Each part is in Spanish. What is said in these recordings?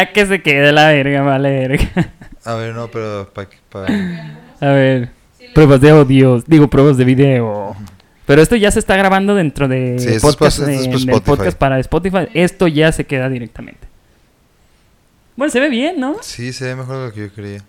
que se quede la verga, vale verga. A ver, no, pero A ver, pruebas de audio, pruebas de video. Pero esto ya se está grabando dentro de sí, podcast, del podcast para Spotify. Esto ya se queda directamente. Bueno, se ve bien, ¿no? Sí, se ve mejor de lo que yo creía.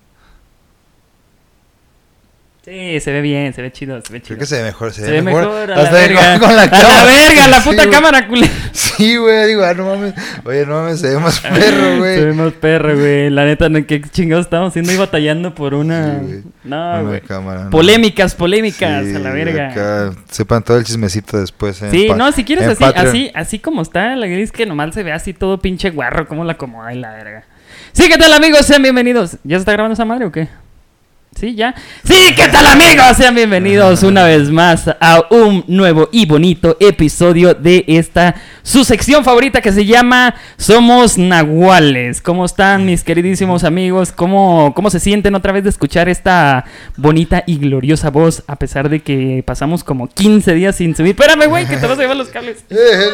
Sí, se ve bien, se ve chido, se ve chido. Creo que se ve mejor, se ve mejor. A hasta la verga. Con la cámara. A la verga, la puta sí, cámara, culé. Sí, güey, digo, no mames. Oye, no mames, se ve más perro, güey. Se ve más perro, güey. La neta, ¿qué chingados estamos haciendo y batallando por una... Sí, no, güey. Cámara, no. Polémicas, sí, a la verga. Acá, sepan todo el chismecito después. Sí, no, si quieres así como está, la gris que nomás se ve así todo pinche guarro, como la acomoda y la verga. Sí, ¿qué tal, amigos? Sean bienvenidos. ¿Ya se está grabando esa madre o qué? Sí, ya. Sí, ¿qué tal, amigos? Sean bienvenidos una vez más a un nuevo y bonito episodio de esta su sección favorita que se llama Somos Nahuales. ¿Cómo están, mis queridísimos amigos? ¿Cómo se sienten otra vez de escuchar esta bonita y gloriosa voz a pesar de que pasamos como 15 días sin subir? Espérame, güey, que te vas a llevar los cables.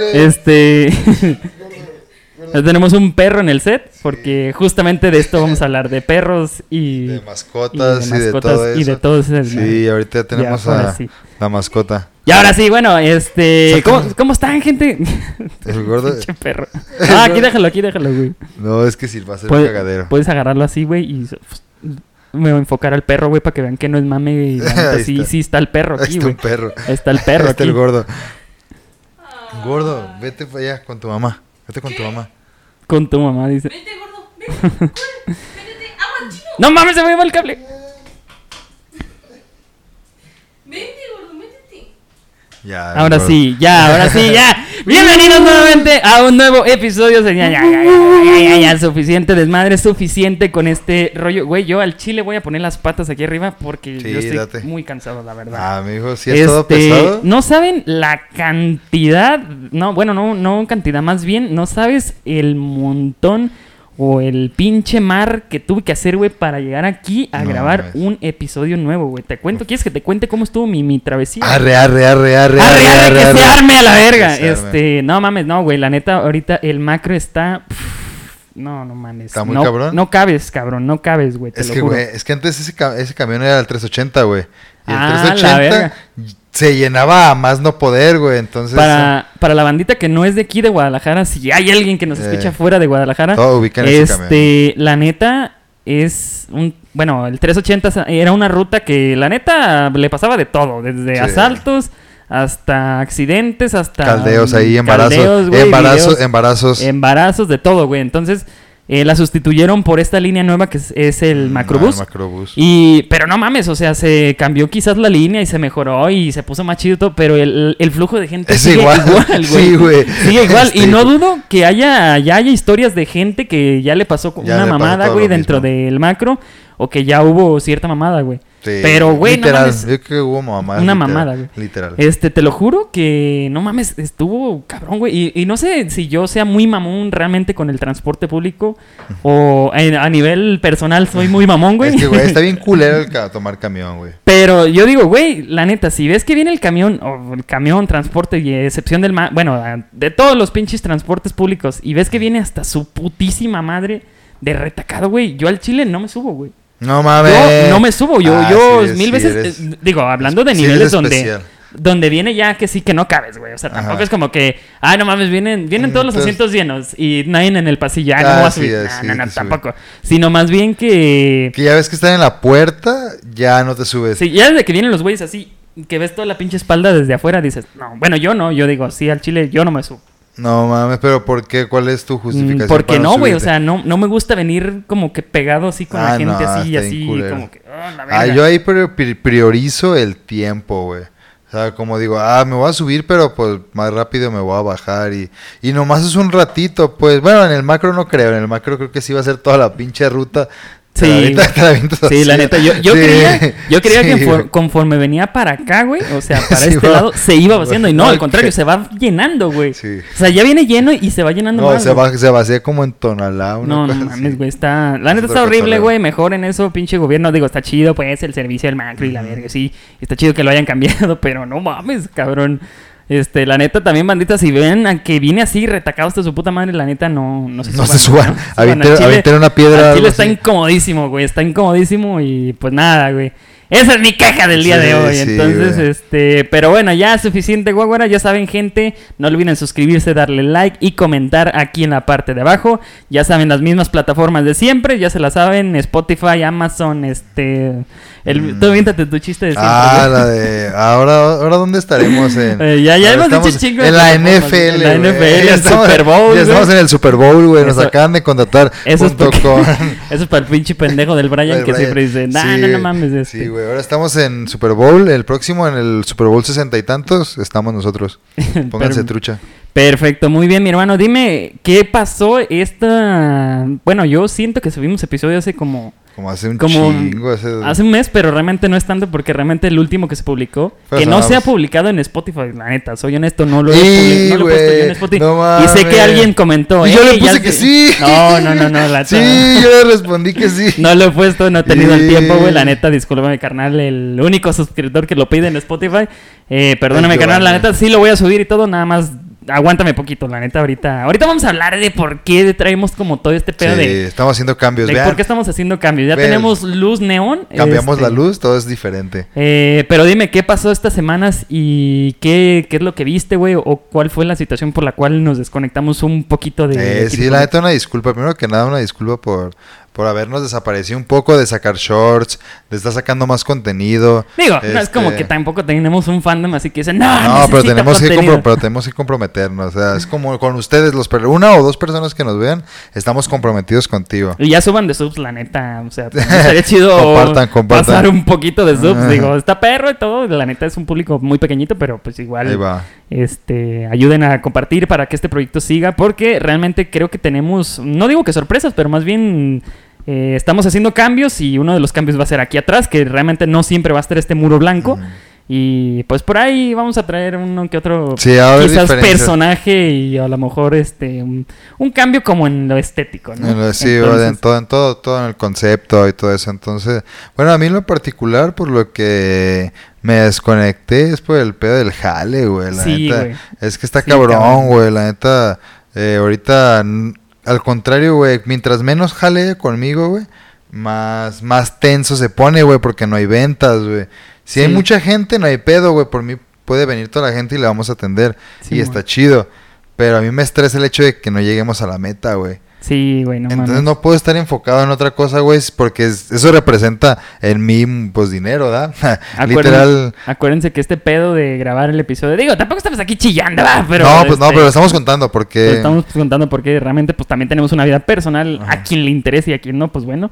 Tenemos un perro en el set porque justamente de esto vamos a hablar, de perros y de mascotas y de todo eso. Y de todo eso. Sí, ahorita tenemos la mascota. Y ahora sí, bueno, ¿cómo están, gente? El gordo. Pinche perro. Aquí déjalo, güey. No, es que sí, va a ser un cagadero. Puedes agarrarlo así, güey, y me voy a enfocar al perro, güey, para que vean que no es mame. Y sí está el perro aquí, güey. Está el perro aquí. Está el gordo. Gordo, vete para allá con tu mamá. Vete con tu mamá. Con tu mamá, dice. Vete, gordo, vete. Métete, agua, chino. No mames, se me lleva el cable. Vete, gordo, métete. Ahora sí, ya. Bienvenidos nuevamente a un nuevo episodio. Ya, suficiente desmadre, suficiente con este rollo. Güey, yo al chile voy a poner las patas aquí arriba porque yo estoy muy cansado, la verdad. Mi hijo, sí es todo pesado. No saben la cantidad, no cantidad, más bien, no sabes el montón o el pinche mar que tuve que hacer, güey, para llegar aquí a grabar un episodio nuevo, güey. Te cuento, ¿quieres que te cuente cómo estuvo mi travesía? Arre, que se arme a la verga. No mames, no, güey, la neta, ahorita el macro está... No mames. ¿Está muy cabrón? No cabes, cabrón, no cabes, güey, te lo juro. Güey, es que antes ese camión era el 380, güey. Y el la 380 verga. se llenaba a más no poder, güey, entonces... Para la bandita que no es de aquí de Guadalajara, si hay alguien que nos escucha fuera de Guadalajara, todo ubican ese camión. La neta es el 380 era una ruta que la neta le pasaba de todo, desde asaltos hasta accidentes, hasta caldeos ahí, embarazos, de todo, güey. Entonces la sustituyeron por esta línea nueva que es el Macrobús. Pero no mames, o sea, se cambió quizás la línea y se mejoró y se puso más chido y todo, pero el flujo de gente sigue igual, güey. Sí, güey. Sigue igual. Y no dudo que haya historias de gente que ya le pasó una mamada, güey, dentro del macro, o que ya hubo cierta mamada, güey. Sí, pero, güey, literal, no mames. Yo creo que hubo una mamada, güey. Literal. Te lo juro que, no mames, estuvo cabrón, güey. Y no sé si yo sea muy mamón realmente con el transporte público o a nivel personal soy muy mamón, güey. Es que, güey, está bien culero tomar camión, güey. Pero yo digo, güey, la neta, si ves que viene el camión, transporte, y excepción de todos los pinches transportes públicos, y ves que viene hasta su putísima madre de retacado, güey, yo al chile no me subo, güey. No mames. Yo no me subo, yo mil veces, hablando de niveles donde viene ya que sí que no cabes, güey. O sea, tampoco es como que, no mames, vienen todos los asientos llenos y nadie en el pasillo, no va a subir. No, tampoco. Sino más bien que ya ves que están en la puerta, ya no te subes. Sí, ya desde que vienen los güeyes así, que ves toda la pinche espalda desde afuera, dices, no, bueno, yo digo, sí, al chile yo no me subo. No mames, pero ¿por qué? ¿Cuál es tu justificación? Porque no, güey, o sea, no me gusta venir como que pegado así con la gente así, como que, la verga. Yo ahí priorizo el tiempo, güey. O sea, como digo, me voy a subir, pero pues más rápido me voy a bajar y nomás es un ratito, pues, bueno, en el macro no creo, en el macro creo que sí va a ser toda la pinche ruta. Sí, la neta, yo creía que conforme venía para acá, güey, o sea, para lado, se iba vaciando. Y no, al contrario, se va llenando, güey. Sí. O sea, ya viene lleno y se va llenando más. No, se vacía como en Tonalá. No mames, güey, la neta está horrible, güey. Mejor en eso, pinche gobierno. Digo, está chido, pues, el servicio del macro y la verga, sí. Está chido que lo hayan cambiado, pero no mames, cabrón. La neta, también, bandita, si ven a que vine así retacado hasta su puta madre, la neta, no se suban. No se suban. Al Aventar una piedra. Al chile está incomodísimo, güey. Está incomodísimo y pues nada, güey. Esa es mi queja del día de hoy. Sí, entonces, pero bueno, ya es suficiente, guaguara. Ya saben, gente, no olviden suscribirse, darle like y comentar aquí en la parte de abajo. Ya saben, las mismas plataformas de siempre, ya se las saben, Spotify, Amazon, Tú viéntate tu chiste de siempre. La de... Ahora ¿dónde estaremos? Ya hemos dicho chingo. En la NFL, en la NFL, el Super Bowl. Ya estamos en el Super Bowl, güey. Nos acaban de contratar. Eso es para el pinche pendejo del Brian que siempre dice, no mames. Sí, güey. Ahora estamos en Super Bowl. El próximo, en el Super Bowl 60 y tantos, estamos nosotros. Pónganse trucha. Perfecto, muy bien, mi hermano. Dime, ¿qué pasó Bueno, yo siento que subimos episodio hace como hace un chingo. Hace un mes, pero realmente no es tanto porque realmente el último que se publicó, que no se ha publicado en Spotify, la neta, soy honesto, no lo he puesto yo en Spotify. No, y sé que alguien comentó. Y yo le puse que sí. No. Sí, yo le respondí que sí. No lo he puesto, no he tenido el tiempo, güey, la neta, discúlpame, carnal, el único suscriptor que lo pide en Spotify. Perdóname, carnal, la neta, sí lo voy a subir y todo, nada más. Aguántame poquito, la neta, ahorita vamos a hablar de por qué traemos como todo este pedo estamos haciendo cambios, ¿por qué estamos haciendo cambios? Ya tenemos luz neón. Cambiamos la luz, todo es diferente. Pero dime, ¿qué pasó estas semanas y qué es lo que viste, güey? ¿O cuál fue la situación por la cual nos desconectamos un poquito de... Sí, la neta, una disculpa. Primero que nada, una disculpa por habernos desaparecido un poco, de sacar shorts, de estar sacando más contenido. Digo, no es como que tampoco tenemos un fandom así que dicen, pero tenemos que comprometernos. O sea, es como con ustedes, una o dos personas que nos vean, estamos comprometidos contigo. Y ya suban de subs, la neta. O sea, estaría chido compartan. pasar un poquito de subs. Digo, está perro y todo. La neta es un público muy pequeñito, pero pues igual. Ahí va. Ayuden a compartir para que este proyecto siga, porque realmente creo que tenemos, no digo que sorpresas, pero más bien... estamos haciendo cambios y uno de los cambios va a ser aquí atrás, que realmente no siempre va a estar este muro blanco. Y pues por ahí vamos a traer uno que otro quizás personaje y a lo mejor un cambio como en lo estético, ¿no? En todo en el concepto y todo eso. Entonces, bueno, a mí en lo particular, por lo que me desconecté es por el pedo del jale, güey. La neta, güey. Es que está cabrón, güey. La neta, ahorita... Al contrario, güey, mientras menos jale conmigo, güey, más tenso se pone, güey, porque no hay ventas, güey. Si hay mucha gente, no hay pedo, güey, por mí puede venir toda la gente y le vamos a atender. Y está chido. Pero a mí me estresa el hecho de que no lleguemos a la meta, güey. Sí, güey, no Entonces mames. no puedo estar enfocado en otra cosa, güey, porque eso representa en mí, pues, dinero, ¿verdad? Literal. Acuérdense que este pedo de grabar el episodio... Digo, tampoco estamos aquí chillando, ¿verdad? Pero, pero estamos contando porque... Estamos contando porque realmente, pues, también tenemos una vida personal. A quien le interese y a quien no, pues, bueno...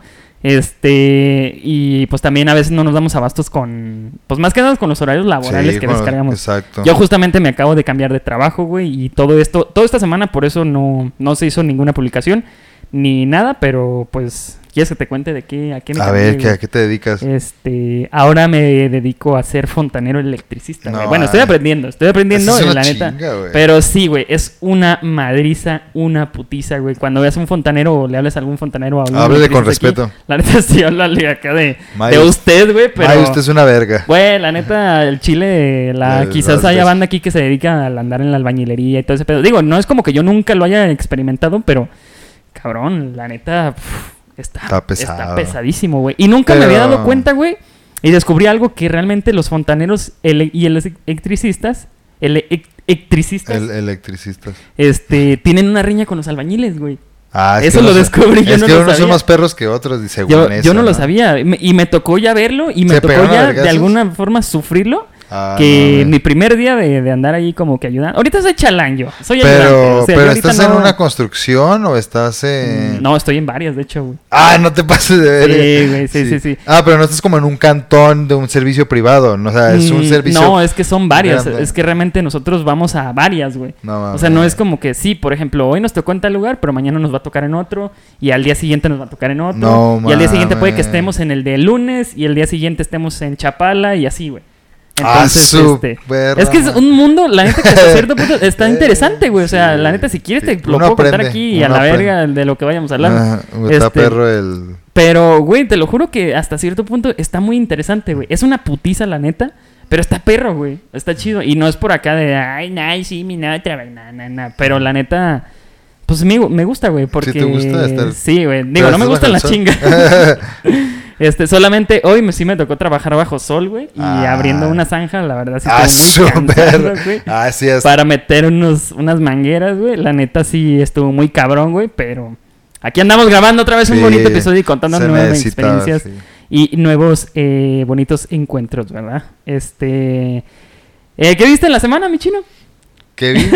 y pues también a veces no nos damos abastos con, pues más que nada con los horarios laborales que descargamos. Exacto. Yo justamente me acabo de cambiar de trabajo, güey, y toda esta semana por eso no se hizo ninguna publicación ni nada, pero pues ¿quieres que te cuente a qué me cambié? A ver, ¿a qué te dedicas? Ahora me dedico a ser fontanero electricista, güey. Bueno, estoy aprendiendo, la neta. Güey. Pero sí, güey, es una madriza, una putiza, güey. Cuando veas a un fontanero o le hables a algún fontanero... Háblele con respeto. Aquí, la neta sí, háblale acá de usted, güey, pero... usted es una verga. Güey, la neta, el chile, quizás haya banda aquí que se dedica a andar en la albañilería y todo ese pedo. Digo, no es como que yo nunca lo haya experimentado, pero... Cabrón, la neta... Está pesado. Está pesadísimo, güey. Y nunca me había dado cuenta, güey. Y descubrí algo que realmente los fontaneros y los electricistas... Electricistas. Tienen una riña con los albañiles, güey. Eso lo descubrí, yo no lo sabía. Es que unos son más perros que otros, según eso. Yo no lo sabía. Y me tocó ya verlo. Y me tocó ya de alguna forma sufrirlo. Mi primer día de andar ahí como que ayudando. Ahorita soy chalán yo. Soy ayudante. O sea, pero ¿estás en una construcción o estás en...? No, estoy en varias, de hecho, güey. No te pases de ver. Sí, güey, sí. Pero no estás como en un cantón de un servicio privado. No, o sea, es un servicio... No, es que son varias. Grande. Es que realmente nosotros vamos a varias, güey. O sea, no es como que sí, por ejemplo, hoy nos tocó en tal lugar, pero mañana nos va a tocar en otro. Y al día siguiente nos va a tocar en otro. Y al día siguiente puede que estemos en el de lunes. Y el día siguiente estemos en Chapala y así, güey. Entonces, es que es un mundo, la neta, que hasta cierto punto está interesante, güey. O sea, la neta, si quieres te lo puedo contar aquí y a la verga de lo que vayamos a hablar. Está perro el... Pero, güey, te lo juro que hasta cierto punto está muy interesante, güey. Es una putiza, la neta. Pero está perro, güey. Está chido. Y no es por acá de, ay, nah, sí, mi nada, nah. Pero la neta, pues me gusta, güey. Porque... ¿Sí te gusta estar? Sí, güey. Digo, no me gustan las chingas. Solamente hoy sí me tocó trabajar bajo sol, güey. Y abriendo una zanja, la verdad sí estuvo muy cansado, güey. Así es. Para meter unas mangueras, güey. La neta sí estuvo muy cabrón, güey. Pero aquí andamos grabando otra vez un bonito episodio y contando nuevas experiencias. Sí. Y nuevos bonitos encuentros, ¿verdad? ¿Qué viste en la semana, mi chino? ¿Qué vi?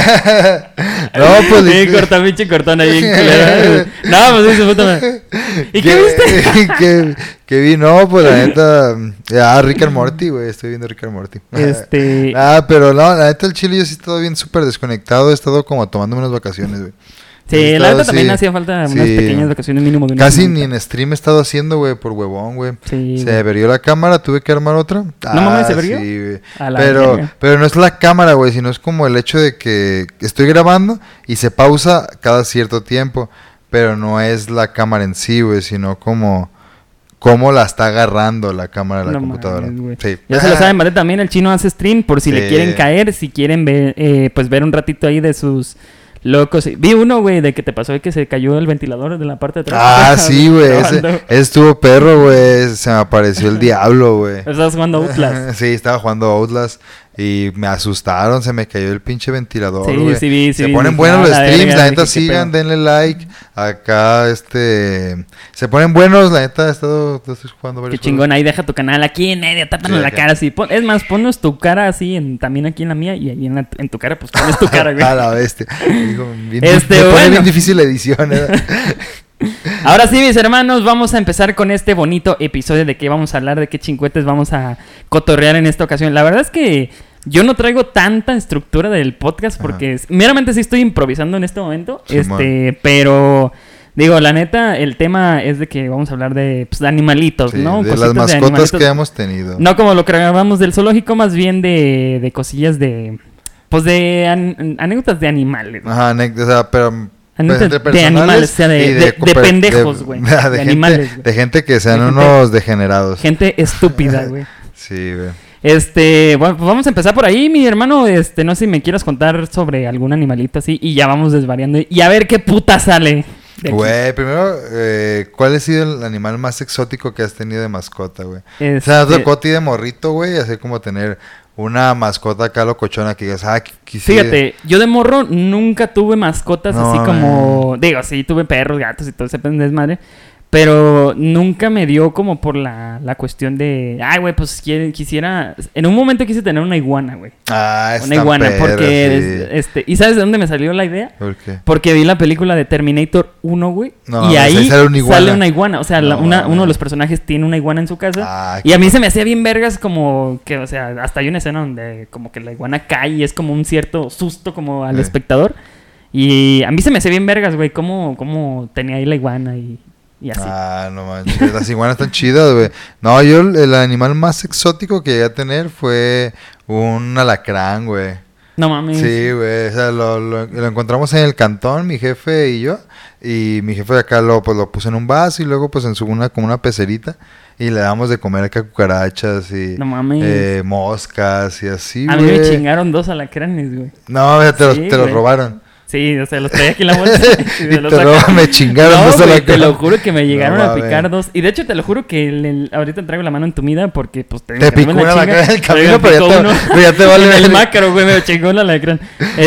No, pues... Sí, cortón ahí. No, pues sí, se puta. ¿Y qué viste? ¿Qué vi? No, pues la neta... Rick and Morty, güey. Estoy viendo Rick and Morty. Pero no, la neta el chile yo sí he estado bien súper desconectado. He estado como tomándome unas vacaciones, güey. Sí, la neta también hacía falta unas pequeñas vacaciones mínimo de una Casi semana. Ni en stream he estado haciendo, güey, por huevón, güey. Sí, se averió la cámara, tuve que armar otra. ¿No mames, se averió? Sí, güey. Pero no es la cámara, güey, sino es como el hecho de que estoy grabando y se pausa cada cierto tiempo. Pero no es la cámara en sí, güey, sino como... cómo la está agarrando la cámara de la computadora. Mames, sí. Ya se lo saben, ¿vale? También el chino hace stream por si le quieren caer, si quieren ver, pues ver un ratito ahí de sus... locos. Vi uno, güey, de que te pasó que se cayó el ventilador de la parte de atrás. Sí, güey. Ese estuvo perro, güey. Se me apareció el diablo, güey. ¿Estabas jugando Outlast? Sí, estaba jugando Outlast. Y me asustaron, se me cayó el pinche ventilador, güey. Sí, se ponen buenos los streams, la neta sigan, denle like. Acá, se ponen buenos, la neta, estoy jugando varios. Qué chingón, ahí deja tu canal aquí en medio, tápanos la cara así. Es más, ponnos tu cara así, también aquí en la mía, y ahí en tu cara, pues pones tu cara, güey. A la bestia. Digo, bien difícil la edición, Ahora sí, mis hermanos, vamos a empezar con este bonito episodio de qué vamos a hablar, de qué chincuetes vamos a cotorrear en esta ocasión. La verdad es que yo no traigo tanta estructura del podcast porque meramente sí estoy improvisando en este momento, pero digo, la neta, el tema es de que vamos a hablar de animalitos, ¿no? De las mascotas que hemos tenido. No como lo que grabamos del zoológico, más bien de cosillas de... pues de anécdotas de animales. Ajá, o sea, pero... de animales, o sea, de pendejos, güey. De animales, güey. De gente que sean unos degenerados. Gente estúpida, güey. Sí, güey. Bueno, pues vamos a empezar por ahí, mi hermano. No sé si me quieras contar sobre algún animalito así. Y ya vamos desvariando. Y a ver qué puta sale. Güey, primero, ¿cuál ha sido el animal más exótico que has tenido de mascota, güey? O sea, tocó a ti de morrito, güey, así como tener una mascota acá locochona que digas, quisiera... Fíjate, yo de morro nunca tuve mascotas así como... Digo, sí, tuve perros, gatos y todo ese desmadre. Pero nunca me dio como por la cuestión de... Ay, güey, pues quisiera... En un momento quise tener una iguana, güey. Una iguana, porque... ¿Y sabes de dónde me salió la idea? ¿Por qué? Porque vi la película de Terminator 1, güey. No, y ahí sale una iguana. O sea, uno de los personajes tiene una iguana en su casa. Y a mí se me hacía bien vergas como que... O sea, hasta hay una escena donde como que la iguana cae y es como un cierto susto como al espectador. Y a mí se me hacía bien vergas, güey. Cómo tenía ahí la iguana y así. No manches, las iguanas están chidas, güey. No, yo el animal más exótico que llegué a tener fue un alacrán, güey. No mames. Sí, güey, o sea, lo encontramos en el cantón, mi jefe y yo. Y mi jefe de acá lo puso en un vaso y luego pues en como una pecerita. Y le damos de comer acá cucarachas y moscas y así, güey. A mí me chingaron 2 alacranes, güey. No, te los robaron. Sí, o sea, los traía aquí en la bolsa. Me chingaron dos alacranes. Te lo juro que me llegaron a picar 2. Y de hecho, te lo juro que ahorita traigo la mano entumida porque pues te picó una alacrán en el camino, pero ya te vale. En el macro, güey, me chingó la alacrán.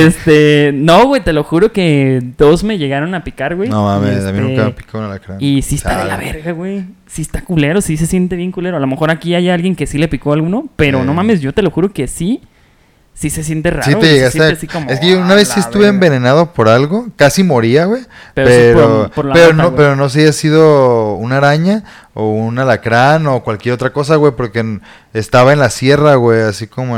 No, güey, te lo juro que 2 me llegaron a picar, güey. No mames, a mí nunca me picó una alacrán. Y sí está de la verga, güey. Sí está culero, sí se siente bien culero. A lo mejor aquí hay alguien que sí le picó a alguno, pero no mames, yo te lo juro que sí se siente raro. Sí te llegaste así como, es que una vez sí estuve envenenado por algo, casi moría, güey. Pero no sé si ha sido una araña o un alacrán o cualquier otra cosa, güey, porque estaba en la sierra, güey, así como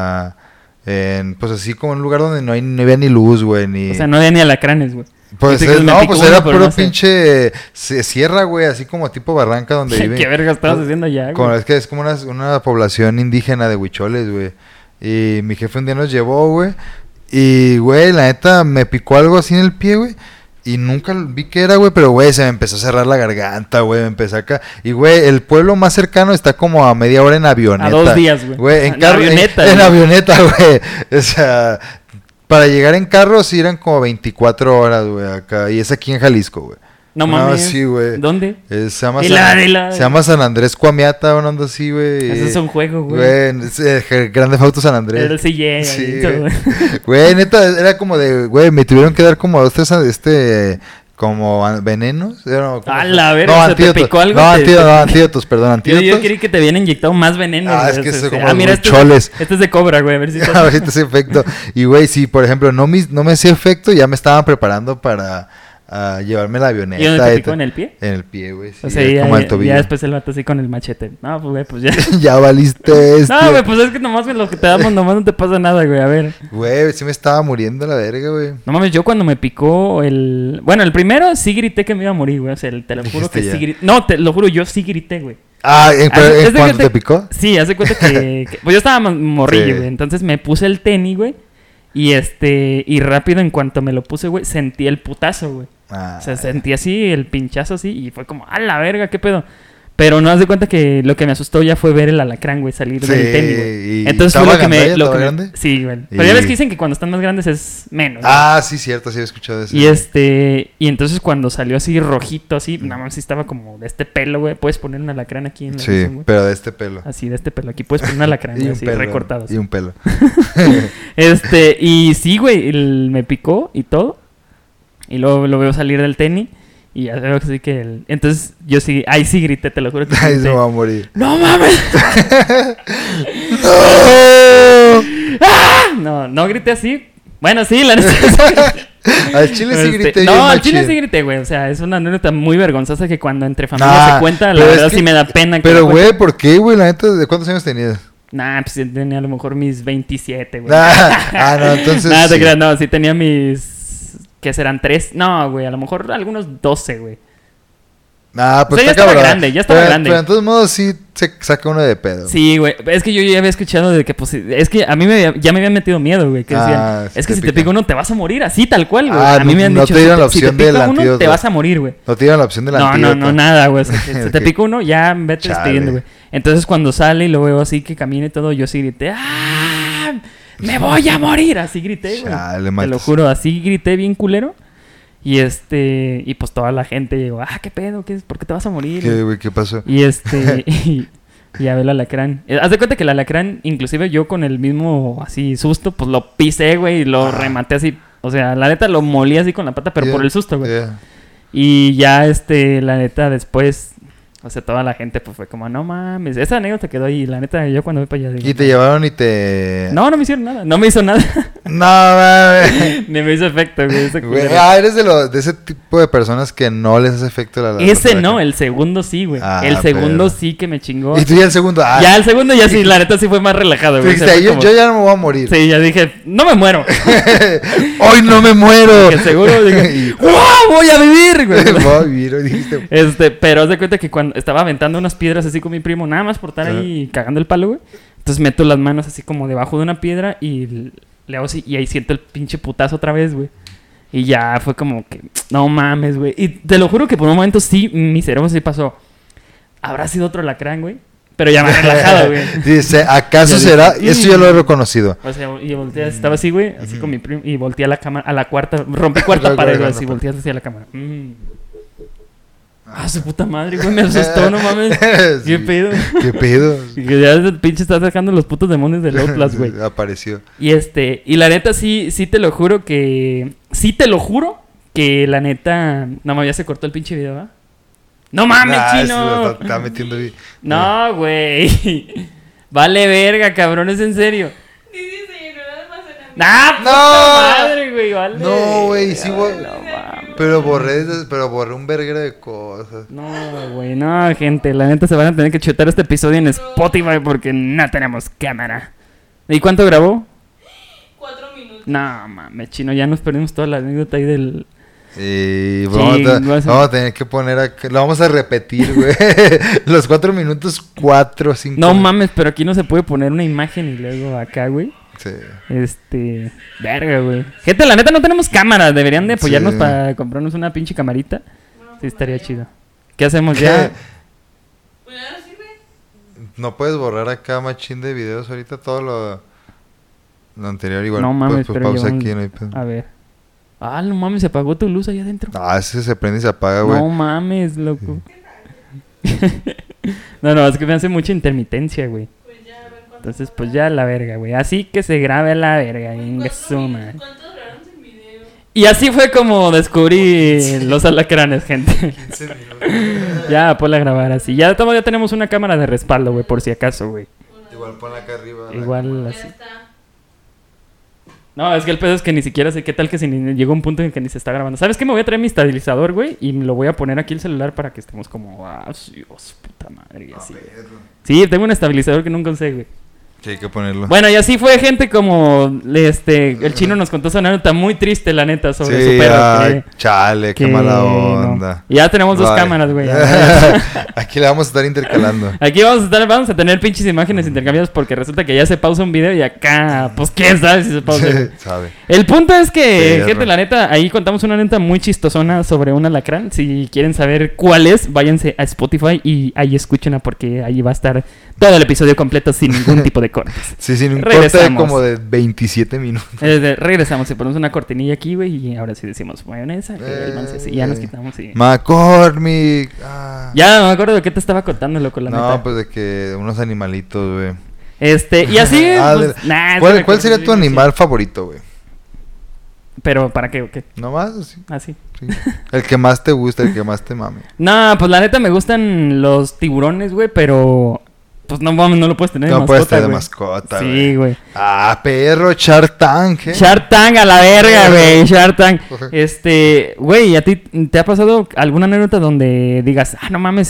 pues así como en un lugar donde no había ni luz, güey, o sea, no había ni alacranes, güey. Pues era puro pinche sierra, güey, así como tipo barranca donde vive. ¿Qué verga estabas haciendo allá, güey? Es que es como una población indígena de huicholes, güey. Y mi jefe un día nos llevó, güey. Y, güey, la neta, me picó algo así en el pie, güey. Y nunca vi qué era, güey, pero, güey, se me empezó a cerrar la garganta, güey, me empecé acá. Y, güey, el pueblo más cercano está como a media hora en avioneta. A 2 días, güey. Güey, en En carro. avioneta, En güey. avioneta, güey. O sea, para llegar en carro sí eran como 24 horas, güey, acá. Y es aquí en Jalisco, güey. No mames. sí, güey. ¿Dónde? Se llama Dila. se llama San Andrés Cuamiata, una onda así, güey. Ese es un juego, güey. Güey, es el Grande Auto San Andrés. Era el CJ. Sí, ahí, todo, güey. güey. Güey, neta, era como de, güey, me tuvieron que dar como 2, 3, como venenos. ¿Cómo A se- la verga, no, ¿se te antídotos. picó algo? No, Te- antídotos, perdón, Yo antídotos. creí que te habían inyectado más veneno. Ah, güey. es que O sea, eso como mira, los choles. este es de cobra, güey. A ver si te... A ver si te hace efecto. Y, güey, si, por ejemplo, no me hacía efecto, ya me estaban preparando para llevarme la avioneta. ¿Y dónde te y picó? tal. ¿En el pie? En el pie, güey. Sí, O sea, ya, como el tobillo. ya después el vato así con el machete. No, pues, güey, pues ya. Ya valiste esto. No, güey, pues es que nomás lo que te damos, nomás no te pasa nada, güey. A ver. Güey, sí me estaba muriendo la verga, güey. No mames, yo cuando me picó el... Bueno, el primero sí grité que me iba a morir, güey. O sea, te lo juro Dijiste que ya. sí grité. No, te lo juro, yo sí grité, güey. Ah, pero Es de que ¿cuándo te picó? Sí, haz de cuenta que pues yo estaba morrillo, Sí. güey. Entonces me puse el tenis, güey. Y rápido en cuanto me lo puse, güey, sentí el putazo, güey. Ah, O sea, sentí así, el pinchazo así, y fue como, a la verga, qué pedo. Pero no haz de cuenta que lo que me asustó ya fue ver el alacrán, güey, salir Sí, del tenis, y güey. Entonces fue ¿estaba lo que me... gandalla? Lo que ¿Estaba me- grande? Sí, güey. Pero ya Y- ves que dicen que cuando están más grandes es menos. güey. Ah, sí, cierto, sí he escuchado eso. Y entonces cuando salió así rojito, así, nada más sí estaba como de este pelo, güey. Puedes poner un alacrán aquí en la Sí, visión, güey. pero de este pelo. Así, de este pelo. Aquí puedes poner un alacrán, Y güey, un así, pelo. recortado. así. Y un pelo. Y sí, güey, me picó y todo. Y luego lo veo salir del tenis. Y ya veo que sí que entonces yo sí, ahí sí grité, te lo juro que Ay, grité. se va a morir. ¡No mames! ¡No! No grité así. Bueno, sí, la neta. Al chile sí grité yo. No, al machín. chile sí grité, güey. O sea, es una anécdota muy vergonzosa que cuando entre familia se cuenta, la pero es verdad que- sí me da pena. que Pero, la cuente. güey, ¿por qué, güey? La neta, ¿de cuántos años tenías? Nah, pues yo tenía a lo mejor mis 27, güey. No, entonces. Nada, te sí. creas, no, sí tenía mis... ¿Qué serán? 3. No, güey, a lo mejor algunos 12, güey. Ah, pues O sea, ya está estaba cabrón. grande, ya estaba grande. Pero de todos modos sí se saca uno de pedo. Sí, güey. Es que yo ya había escuchado de que, pues, es que a mí ya me habían metido miedo, güey. Que decían, Ah, sí es que te si te pica. pica uno te vas a morir, así tal cual, güey. Ah, a mí me han no dicho, te dieron la si te opción del pica uno, antídoto. te vas a morir, güey. No te dieron la opción del No, antídoto. nada, güey. Se te Ok. pica uno, ya vete Chale. despidiendo, güey. Entonces cuando sale y lo veo así que camina y todo, yo sí grité, ¡ah! ¡Me voy a morir! Así grité, güey. Chale, Te lo matos. juro, así grité bien culero. Y pues toda la gente llegó, ¿qué pedo? ¿Por qué te vas a morir? ¿Qué, güey? ¿Qué pasó? Y ya ve el alacrán. Haz de cuenta que el alacrán, inclusive yo con el mismo así susto, pues lo pisé, güey, y lo rematé así. O sea, la neta lo molí así con la pata, pero Yeah, por el susto, güey. yeah. Y ya, la neta, después, o sea, toda la gente pues fue como, no mames. Esa anécdota quedó ahí. La neta, yo cuando voy para allá digo, Y te llevaron y te... no me hicieron nada. No me hizo nada. No, mames. Ni me hizo efecto, güey. Ese Güey, culero. eres de ese tipo de personas que no les hace efecto la Ese la- no, el segundo sí, güey. Ah, El segundo pero- sí que me chingó. Y tú ya el segundo. Ya el segundo ya sí, la neta sí fue más relajado, güey. Dijiste, Se fue yo, como- yo ya no me voy a morir. Sí, ya dije, no me muero. Hoy no me muero. Que seguro dije, Y- ¡wow! Voy a vivir, güey. Voy a vivir, hoy dijiste. Pero haz de cuenta que cuando estaba aventando unas piedras así con mi primo, nada más por estar ahí cagando el palo, güey. Entonces meto las manos así como debajo de una piedra y le hago así, y ahí siento el pinche putazo otra vez, güey. Y ya fue como que, no mames, güey. Y te lo juro que por un momento sí, mi cerebro sí pasó. ¿Habrá sido otro lacrán, güey? Pero ya me he relajado, güey. Dice, ¿acaso Ya será? dije, Eso ya lo he reconocido. O sea, y volteé, estaba así, güey, así con mi primo, y volteé a la cámara, a la cuarta, rompí cuarta pared, güey, así, volteé hacia la cámara. Su puta madre, güey, me asustó, no mames. ¿Qué Sí. pedo? ¿Qué pedo? Y que ya el pinche está sacando los putos demonios del Outlast, güey. Apareció. Y la neta, sí te lo juro que... Sí te lo juro que la neta... No, ya se cortó el pinche video, ¿verdad? ¡No mames, Nah, chino! se lo está metiendo bien. No, güey. Vale verga, cabrón, es en serio. Dice, se llenó de almacenamiento. ¡Nah, No. puta madre, güey! Vale. No, güey, sí, güey. No, mames. Pero borré un verguero de cosas. No, güey, no, gente. La neta se van a tener que chutar este episodio en Spotify porque no tenemos cámara. ¿Y cuánto grabó? 4 minutos. No, mames, chino, ya nos perdimos toda la anécdota ahí del... Y vamos, Chingo, vamos a tener que poner acá, lo vamos a repetir, güey. Los 4 minutos, 4, 5. No mames, pero aquí no se puede poner una imagen y luego acá, güey. Sí. Verga, güey. Gente, la neta no tenemos cámaras. Deberían de apoyarnos Sí. para comprarnos una pinche camarita. No, Sí, estaría ya. chido. ¿Qué hacemos ¿Qué? ya? Pues ya no sirve. ¿No puedes borrar acá machín de videos ahorita? Todo lo anterior igual. No mames, pues pero pausa llevamos- aquí, no hay pedo. A ver. Ah, no mames, se apagó tu luz allá adentro. Ah, ese se prende y se apaga, güey. No mames, loco. No, es que me hace mucha intermitencia, güey. Pues ya, a ver cuánto. Entonces, pues ya la verga, güey. Así que se grabe la verga, venga su madre. ¿Cuánto duraron sin video? Y así fue como descubrí los alacranes, gente. Ya, ponle a grabar así. Ya tenemos una cámara de respaldo, güey, por si acaso, güey. Igual ponla acá arriba. Igual Ya así. está. No, es que el pedo es que ni siquiera sé qué tal que llegó un punto en que ni se está grabando. ¿Sabes qué? Me voy a traer mi estabilizador, güey, y me lo voy a poner aquí el celular para que estemos como, ah, Dios, puta madre, y así, güey. Sí, tengo un estabilizador que nunca usé, güey. Sí, hay que ponerlo. Bueno, y así fue, gente, como el chino nos contó esa anécdota muy triste, la neta, sobre su Sí, perro. ay, chale, qué que mala no. onda. Y ya tenemos dos Bye. cámaras, güey. Aquí la vamos a estar intercalando. Aquí vamos a tener pinches imágenes intercambiadas porque resulta que ya se pausa un video y acá, pues quién sabe si se pausa. güey. Sabe. El punto es que, Perro. gente, la neta, ahí contamos una neta muy chistosona sobre un alacrán. Si quieren saber cuál es, váyanse a Spotify y ahí escúchenla porque ahí va a estar todo el episodio completo sin ningún tipo de cortes. Sí, sin un corte Regresamos. como de 27 minutos. Regresamos y ponemos una cortinilla aquí, güey, y ahora sí decimos mayonesa, que el man se hace, y ya nos quitamos y... McCormick. Ah. Ya no me acuerdo de qué te estaba contando, loco, la No, neta. pues de que unos animalitos, güey. Y así, Ah, pues, nah, ¿Cuál, es que cuál me sería acordé tu bien, animal favorito, güey? sí. Pero, ¿para qué o qué? Nomás, así. Así. Sí. El que más te gusta, el que más te mame. No, pues la neta me gustan los tiburones, güey, pero... Pues no mames, no lo puedes tener de No mascota, puedes tener de güey. mascota, Sí, güey. Ah, perro, Shark Tank, ¿eh? Shark Tank a la verga, güey. Shark Tank. Güey, ¿a ti te ha pasado alguna anécdota donde digas, ah, no mames,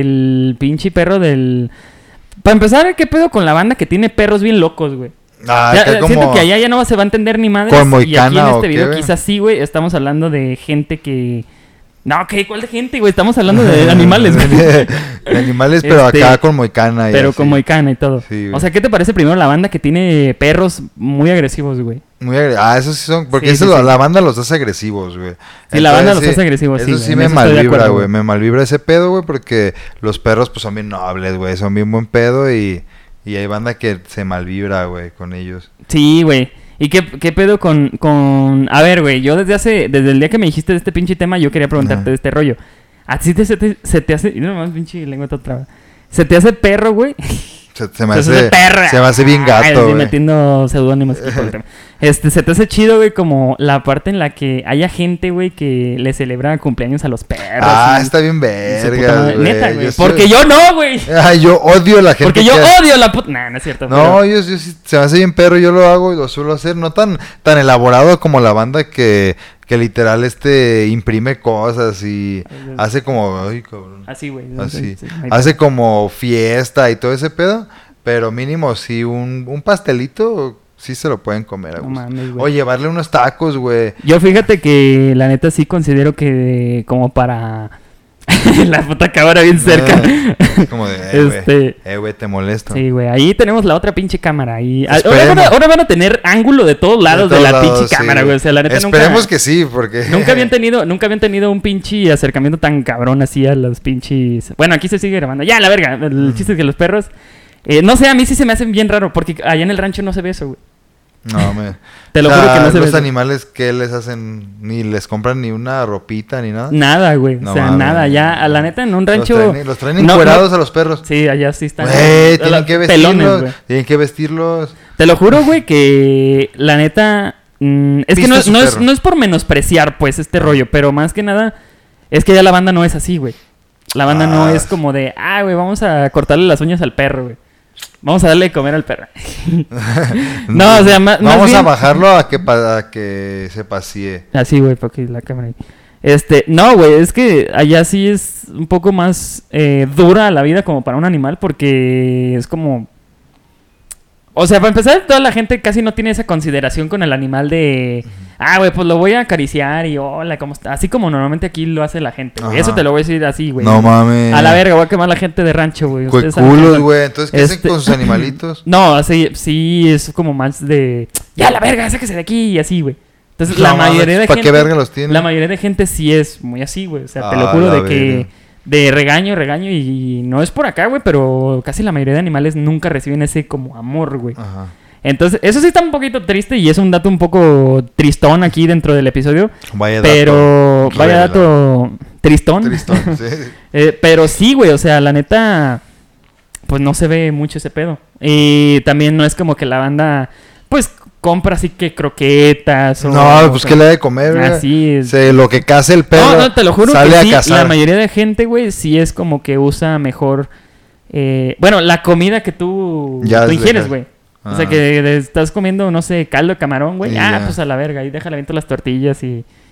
el pinche perro del... Para empezar, ¿qué pedo con la banda que tiene perros bien locos, güey? Ah, Ya, acá como... siento que allá ya no se va a entender ni madre. ¿Con Y aquí Moicana en o este qué, video güey? quizás sí, güey, estamos hablando de gente que... No, ¿qué? ¿Cuál de gente, güey? Estamos hablando de animales, güey. De animales, pero acá con moicana. y Pero así. con moicana y todo. Sí, güey. O sea, ¿qué te parece primero la banda que tiene perros muy agresivos, güey? Esos sí son... Porque Sí, eso sí, sí. la banda los hace agresivos, güey. Sí, la banda los hace agresivos, sí, Eso güey, sí en me eso estoy de malvibra, acuerdo, güey. güey. Me malvibra ese pedo, güey, porque los perros, pues, son bien nobles, güey. Son bien buen pedo y hay banda que se malvibra, güey, con ellos. Sí, güey. ¿Y qué pedo con... A ver, güey, yo desde el día que me dijiste de este pinche tema, yo quería preguntarte Ajá. de este rollo. ¿A ti se te hace... No, más pinche lengua toda traba. ¿Se te hace perro, güey? Se me Se te hace... perra. Se me hace bien Ay, gato, estoy güey. metiendo seudónimos aquí por el tema. Se te hace chido, güey, como la parte en la que haya gente, güey, que le celebra cumpleaños a los perros. Ah, y- está bien y su puta verga, madre. güey. Neta, güey. Yo soy- Porque yo no, güey. Ay, yo odio a la gente Porque yo que... odio la puta... Nah, no es cierto. No, pero- yo sí, se me hace bien perro, yo lo hago y lo suelo hacer, no tan elaborado como la banda que literal imprime cosas y Ay, hace como, ay, cabrón, Así, güey. así, Sí, ahí hace como fiesta y todo ese pedo, pero mínimo sí un pastelito sí se lo pueden comer a No gusto. mames, O güey. llevarle unos tacos, güey. Yo fíjate que la neta sí considero que como para... la puta cámara bien cerca. Como de, güey, te molesto. Sí, güey. Ahí tenemos la otra pinche cámara. Y Esperemos. ahora van a tener ángulo de todos lados de, todos la lados, pinche sí. cámara, güey. O sea, la neta Esperemos que sí, porque... nunca habían tenido un pinche acercamiento tan cabrón así a los pinches... Bueno, aquí se sigue grabando. Ya, la verga. El chiste es que los perros... no sé, a mí sí se me hacen bien raro porque allá en el rancho no se ve eso, güey. No, me... Te lo O sea, juro que no se ve los eso. animales que les hacen, ni les compran ni una ropita ni nada. Nada, güey. No o sea, mames. nada. Ya, a la neta, en un rancho... Los traen no- encuerados no- a los perros. Sí, allá sí están. Güey, tienen que pelones, vestirlos. güey. Tienen que vestirlos. Te lo juro, güey, que la neta... es que Viste su no perro. es por menospreciar, pues, este rollo. Pero más que nada, es que ya la banda no es así, güey. La banda no Ah. es como de... Ah, güey, vamos a cortarle las uñas al perro, güey. Vamos a darle de comer al perro. No, o sea, más Vamos bien- a bajarlo a que se pasee. Así, güey, porque la cámara ahí. No, güey, es que allá sí es un poco más dura la vida como para un animal porque es como... O sea, para empezar, toda la gente casi no tiene esa consideración con el animal de... güey, pues lo voy a acariciar y hola, ¿cómo está? Así como normalmente aquí lo hace la gente, güey. Ajá. Eso te lo voy a decir así, güey. No mames. A la verga, voy a quemar a la gente de rancho, güey. Ustedes saben Culos, que- güey. Entonces, ¿qué hacen con sus animalitos? No, así, sí, es como más de... Ya, la verga, sáquese de aquí y así, güey. Entonces, la No mames, mayoría de ¿para gente... qué verga los tienen? La mayoría de gente sí es muy así, güey. O sea, te lo Ah, juro la de que... verga. De regaño y no es por acá, güey, pero casi la mayoría de animales nunca reciben ese como amor, güey. Ajá. Entonces, eso sí está un poquito triste y es un dato un poco tristón aquí dentro del episodio. Vaya Pero, dato vaya revelador. dato tristón. Tristón, sí. Pero sí, güey, o sea, la neta, pues no se ve mucho ese pedo. Y también no es como que la banda, pues, compra así que croquetas o... No, pues, ¿qué le ha de comer, güey? Así es. Lo que caza el perro, No, te lo juro sale que a sí, cazar. la mayoría de gente, güey, sí es como que usa mejor... bueno, la comida que tú Ya es ingieres, legal. güey. O Ah. sea, que estás comiendo, no sé, caldo de camarón, güey. Y Ah, ya. pues a la verga. Ahí déjale aviento las tortillas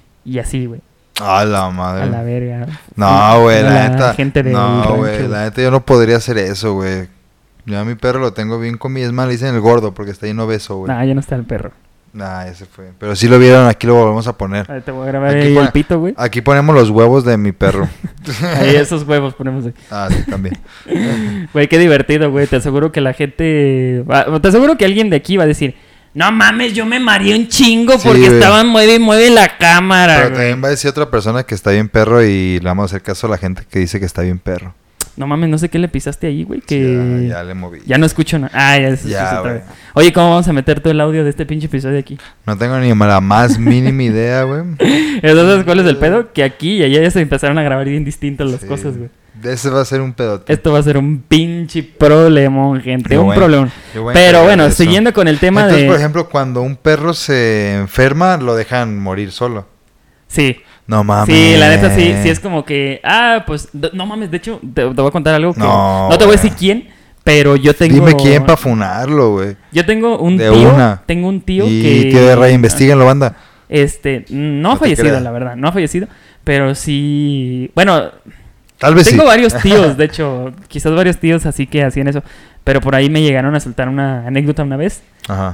y así, güey. A la A madre. la verga. No, güey, la neta. gente del No, rancho, güey, la neta yo no podría hacer eso, güey. Yo a mi perro lo tengo bien comido. Es más, le dicen el gordo porque está bien obeso, güey. Nah, ya no está el perro. Nah, ese fue. Pero si lo vieron, aquí lo volvemos a poner. Ahí te voy a grabar Aquí ahí pone- el pito, güey. Aquí ponemos los huevos de mi perro. Ahí esos huevos ponemos ahí. Ah, sí, también. Güey, qué divertido, güey. Te aseguro que la gente... Te aseguro que alguien de aquí va a decir... No mames, yo me mareé un chingo Sí, porque güey. estaban mueve y mueve la cámara, Pero güey. también va a decir otra persona que está bien perro y le vamos a hacer caso a la gente que dice que está bien perro. No mames, no sé qué le pisaste ahí, güey. Que... Ya le moví. Ya no escucho nada. Ah, ya se Ya, escucha otra güey. vez. Oye, ¿cómo vamos a meter todo el audio de este pinche episodio aquí? No tengo ni la más mínima idea, güey. Entonces, ¿cuál es el pedo? Que aquí y allá ya se empezaron a grabar bien distintas las Sí. cosas, güey. Ese va a ser un pedote. Esto va a ser un pinche problemón, gente. Qué un bueno. problemón. Qué bueno Pero que bueno, hagas eso. siguiendo con el tema Entonces, de... por ejemplo, cuando un perro se enferma, lo dejan morir solo. Sí. No mames. Sí, la neta sí es como que... pues... No mames, de hecho, te voy a contar algo que... No, No te voy a güey. decir quién, pero yo tengo... Dime quién para funarlo, güey. Yo tengo un De tío... una. Tengo un tío Y que... que de investiguenlo, banda. No ha No te fallecido, creas. la verdad. No ha fallecido. Pero sí... Bueno, Tal vez tengo sí. varios tíos, de hecho. Quizás varios tíos así que hacían eso. Pero por ahí me llegaron a soltar una anécdota una vez. Ajá.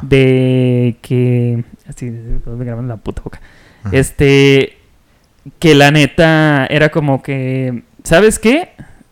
De que... Así, me grabando la puta boca. Ajá. Que la neta era como que... ¿Sabes qué?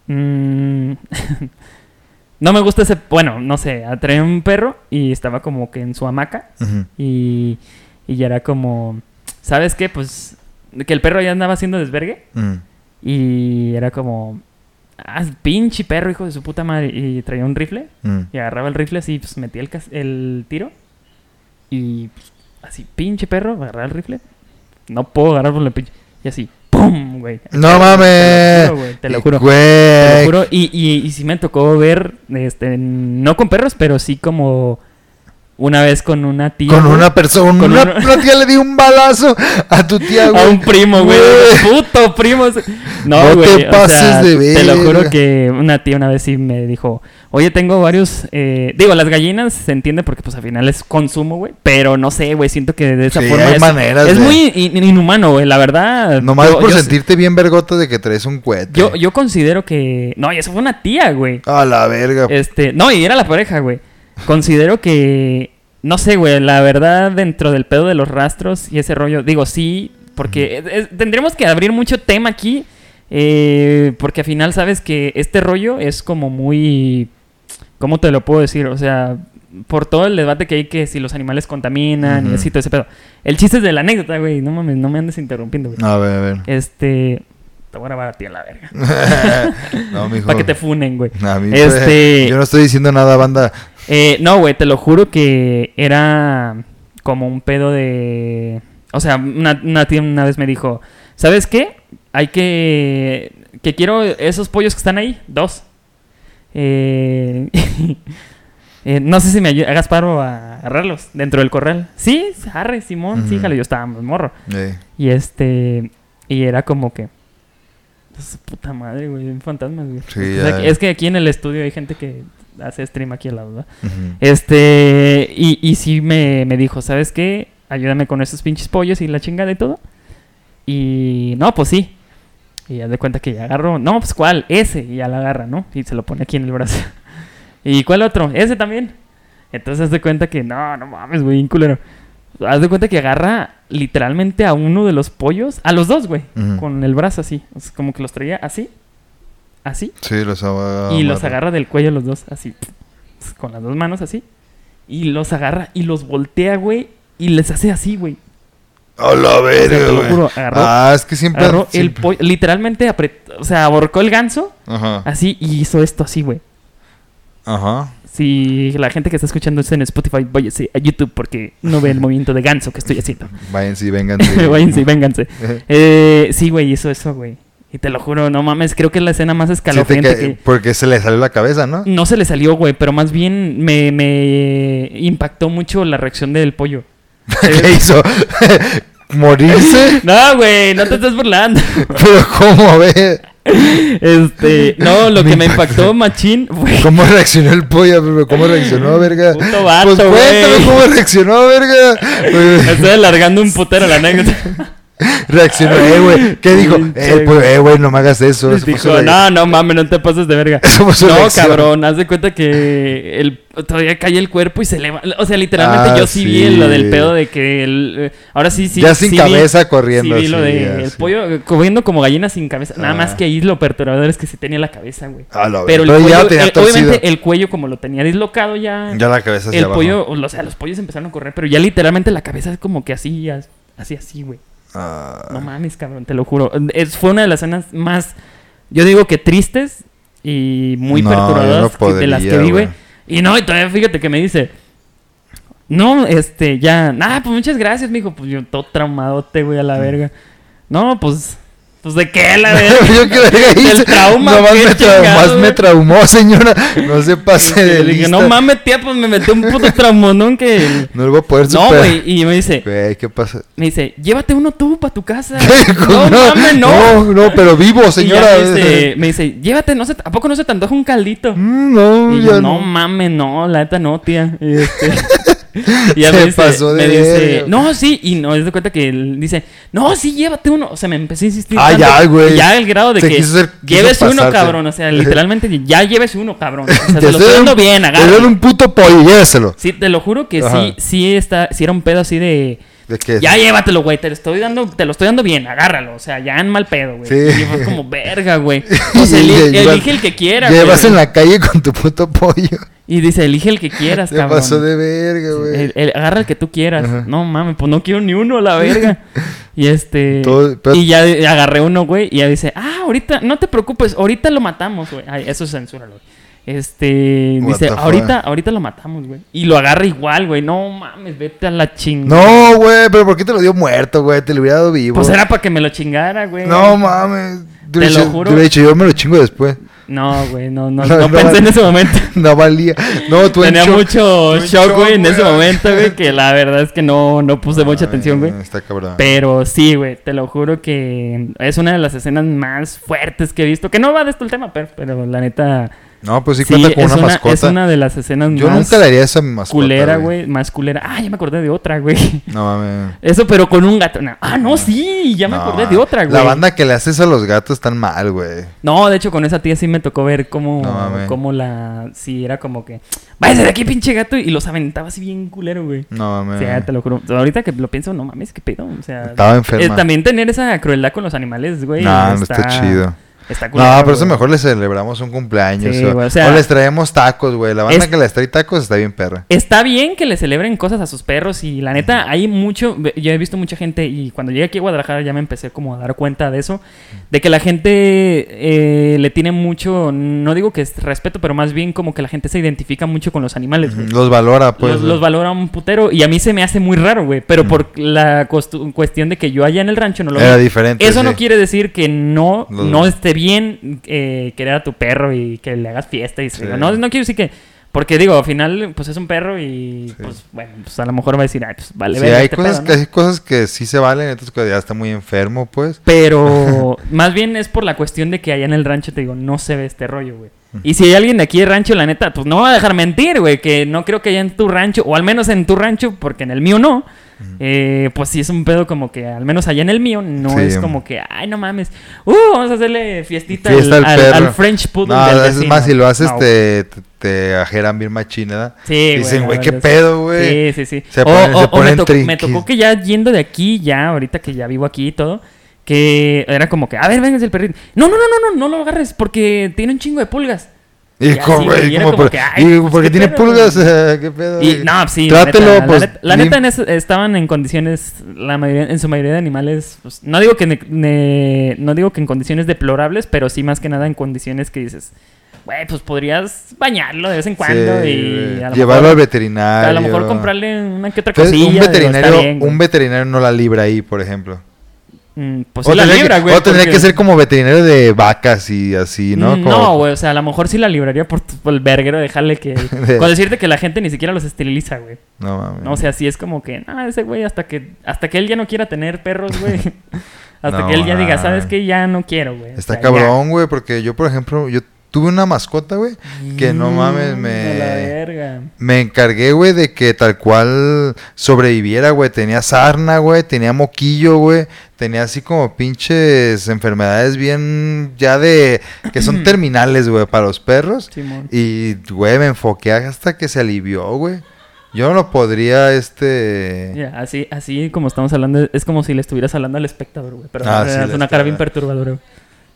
No me gusta ese... Bueno, no sé. Traía un perro y estaba como que en su hamaca. Ujú. Y ya era como... ¿Sabes qué? Pues... Que el perro ya andaba haciendo desvergue. Mm. Y era como... pinche perro, hijo de su puta madre. Y traía un rifle. Mm. Y agarraba el rifle así, pues metía el tiro. Y pues, así, pinche perro, agarraba el rifle. No puedo agarrar por la pinche. Y así, ¡pum! Güey. No mames. Te lo juro, güey. Te lo Güey. juro. Y sí me tocó ver, no con perros, pero sí como una vez con una tía. Con güey. una persona, Con una tía le dio un balazo a tu tía, güey. A un primo, güey. Puto primo. No, No güey. te pases de Te lo verga. juro que una tía una vez sí me dijo, oye, tengo varios... digo, las gallinas se entiende porque pues al final es consumo, güey. Pero no sé, güey. Siento que de esa Sí, forma hay es, maneras es de- muy inhumano, güey. La verdad. Nomás yo- por yo- sentirte bien vergoto de que traes un cohete. Yo considero que... No, y eso fue una tía, güey. A la verga. No, y era la pareja, güey. Considero que... No sé, güey, la verdad, dentro del pedo de los rastros y ese rollo, digo, sí, porque tendremos que abrir mucho tema aquí, porque al final sabes que este rollo es como muy... ¿Cómo te lo puedo decir? O sea, por todo el debate que hay que si los animales contaminan y Ujú. así todo ese pedo. El chiste es de la anécdota, güey, no mames, no me andes interrumpiendo, güey. A ver. Te voy a grabar a ti a la verga. No, mijo. Para que te funen, güey. A mí, yo no estoy diciendo nada, banda. No, güey, te lo juro que era como un pedo de... O sea, una tía una vez me dijo, ¿sabes qué? Hay que quiero esos pollos que están ahí, 2. No sé si me hagas paro a agarrarlos dentro del corral. Sí, arre, Simón, sí, Ujú. jale, yo estaba muy morro. Sí. Y era como que... Pues, puta madre, güey, un fantasma, güey. Sí, O sea, ya. es que aquí en el estudio hay gente que hace stream aquí al lado, ¿verdad? Ujú. Y sí me dijo, ¿sabes qué? Ayúdame con esos pinches pollos y la chingada y todo. Y no, pues sí. Y ya de cuenta que ya agarró. No, pues ¿cuál? Ese. Y ya la agarra, ¿no? Y se lo pone aquí en el brazo. ¿Y cuál otro? Ese también. Entonces haz de cuenta que no mames, güey, un culero. Haz de cuenta que agarra literalmente a uno de los pollos, a los dos, güey, Ujú. con el brazo así. O sea, como que los traía así, así, Sí, los y los agarra del cuello los dos, así, con las dos manos así. Y los agarra y los voltea, güey, y les hace así, güey. ¡A la O sea, verga, te lo güey! juro, agarró, Es que siempre... agarró el siempre- pollo, literalmente apretó, o sea, ahorcó el ganso, Ajá. así, y hizo esto así, güey. Ajá. Si la gente que está escuchando esto en Spotify, váyase a YouTube porque no ve el movimiento de ganso que estoy haciendo. Váyanse y vénganse. Váyanse, vénganse. Sí, güey, hizo eso, güey. Y te lo juro, no mames, creo que es la escena más escalofriante que... Porque se le salió la cabeza, ¿no? No se le salió, güey, pero más bien me impactó mucho la reacción del pollo. ¿Qué hizo? ¿Morirse? No, güey, no te estás burlando. Pero ¿cómo, ve? No, lo que me impactó machín fue... ¿Cómo reaccionó el pollo? Pero ¿cómo reaccionó, verga? Puto vato, Pues cuéntame güey. cómo reaccionó, verga. Me estoy alargando un putero la anécdota. Reaccionó, güey. ¿Qué dijo? Pinche, Güey, no me hagas eso. Eso Dijo, puso la- no mames, no te pases de verga. Eso puso No, reacción. cabrón, haz de cuenta que todavía cae el cuerpo y se levanta. O sea, literalmente Ah, yo sí vi sí. lo del pedo de que ahora sí, Ya sin sí cabeza corriendo. Sí vi lo así, de ya, el sí. pollo comiendo como gallina sin cabeza. Nada Ah. más que ahí lo perturbador es que sí tenía la cabeza, güey. Ah, lo Pero el ya cuello, lo tenía torcido. obviamente el cuello como lo tenía dislocado ya. Ya la cabeza hacia El abajo. pollo, o sea, los pollos empezaron a correr, pero ya literalmente la cabeza es como que así, así, güey. Ah. No mames, cabrón, te lo juro. Fue una de las escenas más, yo digo que tristes y muy No, perturbadoras yo no de las que podría, vi, güey. güey. Y no, y todavía fíjate que me dice, no, ya, pues muchas gracias, mijo. Pues yo todo traumadote, güey, a la verga. No, pues de qué, la verga. Yo qué verga hice. Del trauma, Nomás qué me, chingado, nomás me güey. traumó, señora. No se pase de Le dije, lista. no mames, tía, pues me metí un puto traumonón que... No lo voy a poder No, superar. güey, y me dice, Güey, ¿qué pasa? llévate uno tú para tu casa. ¿Qué? No mames, no. No, pero vivo, Y señora. ya me dice, llévate, ¿a poco no se te antoja un caldito? No, Y ya yo, no. no mames, no, la neta no, tía. Y Se pasó de me dice, verga. no, sí, y no, es de cuenta que él dice, no, sí, llévate uno. O sea, me empecé a insistir. Ah, tanto, ya, güey. Ya al grado de Se que quiso llévese uno, pasarse. cabrón. O sea, literalmente, ya llévese uno, cabrón. O sea, Te se lo estoy dando bien, Te agárralo. dieron un puto pollo, lléveselo. Sí, te lo juro que Ajá. sí era un pedo así de... ¿De qué? Ya llévatelo, güey, te lo estoy dando bien, agárralo. O sea, ya en mal pedo, güey. Sí. Y fue como, verga, güey. O sea, Y elige el que quiera, güey. Llevas en la calle con tu puto pollo. Y dice, elige el que quieras, Te cabrón. pasó de verga, güey. Agarra el que tú quieras. Ajá. No mames, pues no quiero ni uno a la verga. Y Todo- y ya agarré uno, güey. Y ya dice, ahorita, no te preocupes, ahorita lo matamos, güey. Ay, eso es censura, güey. What Dice, the fuck? ahorita lo matamos, güey. Y lo agarra igual, güey. No mames, vete a la chingada. No, güey, pero ¿por qué te lo dio muerto, güey? Te lo hubiera dado vivo. Pues era para que me lo chingara, güey. No mames. Te lo juro. Te hubiera dicho, yo me lo chingo después. No, güey, no No pensé en ese momento. No valía. No, tú en Tenía shock. mucho Tú en shock, güey, en güey. ese momento, güey, que la verdad es que no puse mucha atención, güey. Está cabrón. Pero sí, güey, te lo juro que es una de las escenas más fuertes que he visto. Que no va de esto el tema, pero la neta... No, pues sí, Sí, cuenta con es una mascota. es una de las escenas Yo más nunca le haría esa a mi mascota. culera, güey. Más culera. Ah, ya me acordé de otra, güey. No mames. Eso, pero con un gato. No. Ah, no, sí, ya me No, acordé de otra, güey. La banda que le haces a los gatos están mal, güey. No, de hecho, con esa tía sí me tocó ver cómo, No mames. sí, era como que, váyase de aquí, pinche gato, y los aventaba así bien culero, güey. No O mames. sea, te lo juro. Ahorita que lo pienso, no mames, qué pedo. O sea, Estaba enferma. también tener esa crueldad con los animales, güey. No, no está chido. Está No, culero, pero eso güey. mejor le celebramos un cumpleaños. Sí, o, güey, o sea, o les traemos tacos, güey. La banda es- que les trae tacos está bien perra. Está bien que le celebren cosas a sus perros y la neta hay mucho, yo he visto mucha gente y cuando llegué aquí a Guadalajara ya me empecé como a dar cuenta de eso, de que la gente le tiene mucho, no digo que es respeto, pero más bien como que la gente se identifica mucho con los animales, güey. Los valora, pues. Los valora un putero y a mí se me hace muy raro, güey, pero por la cuestión de que yo allá en el rancho no lo Era veo. diferente. Eso no sí. quiere decir que no Los- esté bien querer a tu perro y que le hagas fiesta y Sí. no quiero decir que porque digo, al final pues es un perro y Sí. pues bueno, pues a lo mejor va a decir, pues vale, Sí, verga hay este cosas, pedo, ¿no? hay cosas que sí se valen, otras que ya está muy enfermo, pues. Pero más bien es por la cuestión de que allá en el rancho te digo, no se ve este rollo, güey. Y si hay alguien de aquí de rancho, la neta, pues no me va a dejar mentir, güey, que no creo que haya en tu rancho, o al menos en tu rancho, porque en el mío no. Pues sí es un pedo como que, al menos allá en el mío, no Sí. es como que, ay, no mames, vamos a hacerle fiestita Fiesta al perro. al French Poodle No, del es vecino. más, si lo haces, No, te ajeran bien machina, ¿verdad? Sí, Dicen, la güey, qué verdad pedo, güey. Sí. Se ponen me triquis. tocó que ya yendo de aquí, ya ahorita que ya vivo aquí y todo, que era como que, a ver, vengas el perrito. No lo agarres porque tiene un chingo de pulgas. Y Y como, así, güey, güey, y era como como por- que, ay, y pues, porque ¿qué tiene pedo, pulgas, güey? qué pedo. Y no, sí, Trátelo, la pues, neta, la neta estaban en condiciones, en su mayoría de animales, pues, no digo que no digo que en condiciones deplorables, pero sí más que nada en condiciones que dices, güey, pues podrías bañarlo de vez en cuando Sí, y güey. a lo Llevarlo mejor, al veterinario. a lo mejor comprarle una que otra Entonces, cosilla. un digo, está veterinario, bien, güey. un veterinario no la libra ahí, por ejemplo. Pues sí la libra, güey. o tendría porque- que ser como veterinario de vacas y así, ¿no? Como- No, güey, o sea, a lo mejor sí la libraría por el verguero, dejarle que... Con decirte que la gente ni siquiera los esteriliza, güey. No mames. No, o sea, sí es como que, ese güey hasta que él ya no quiera tener perros, güey. Hasta No, que él ya diga, mames. ¿sabes qué? Ya no quiero, güey. O Está sea, cabrón, güey, porque yo, por ejemplo, yo tuve una mascota, güey, ya. que no mames, A la verga. me encargué, güey, de que tal cual sobreviviera, güey. Tenía sarna, güey, tenía moquillo, güey. Tenía así como pinches enfermedades bien ya de... que son terminales, güey, para los perros. Simón. Y, güey, me enfoqué hasta que se alivió, güey. Yo no lo podría, Ya, así como estamos hablando, es como si le estuvieras hablando al espectador, güey. Pero Ah, sí, es le una está- cara bien perturbadora, güey.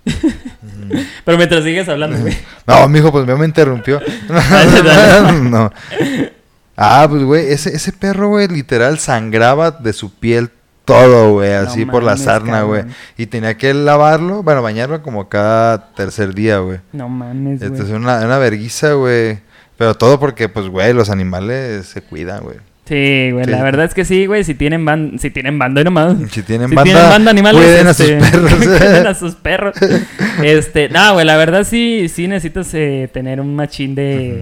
Pero mientras sigues hablando, güey. No, mijo, pues me interrumpió. Dale. No. Ah, pues, güey, ese perro, güey, literal sangraba de su piel todo, güey, así No por la mames, sarna, güey. cabrón. Y tenía que lavarlo, bueno, bañarlo como cada tercer día, güey. No mames, güey. Entonces, una verguiza, güey. Pero todo porque, pues, güey, los animales se cuidan, güey. Sí, güey, Sí. la verdad es que sí, güey, si tienen banda y nomás. Si tienen Si banda, tienen banda animales, cuiden a sus perros. cuiden a sus perros. No, güey, la verdad sí necesitas tener un machín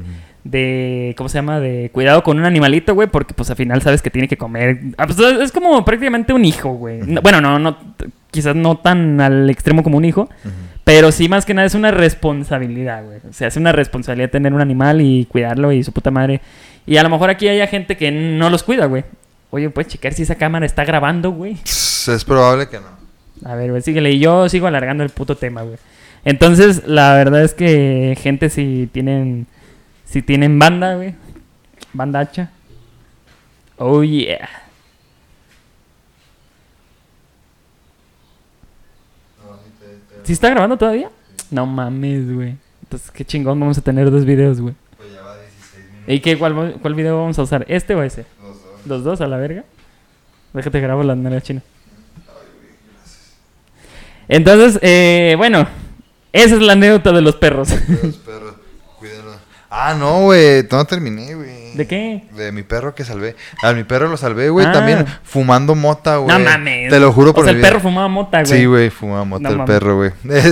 de, ¿cómo se llama? De cuidado con un animalito, güey, porque pues al final sabes que tiene que comer. Pues, es como prácticamente un hijo, güey. Bueno, no, quizás no tan al extremo como un hijo, pero sí más que nada es una responsabilidad, güey. O sea, es una responsabilidad tener un animal y cuidarlo y su puta madre. Y a lo mejor aquí haya gente que no los cuida, güey. Oye, puedes checar si esa cámara está grabando, güey. Es probable que no. A ver, güey, síguele. Y yo sigo alargando el puto tema, güey. Entonces, la verdad es que gente si tienen banda, güey. Banda hacha. Oh, yeah. ¿Sí está grabando todavía? No mames, güey. Entonces, qué chingón vamos a tener 2 videos, güey. Pues ya va 16 minutos. ¿Y cuál video vamos a usar? ¿Este o ese? ¿Los dos a la verga? Déjate grabo la nalga china. Entonces, bueno, esa es la anécdota de los perros. Los perros, cuídenlo. Ah, no, güey, no terminé, güey. ¿De qué? De mi perro que salvé. A mi perro lo salvé, güey, Ah. también fumando mota, güey. No mames. Te lo juro por O sea, mi el vida. perro fumaba mota, güey. Sí, güey, fumaba mota No el mames. perro, güey.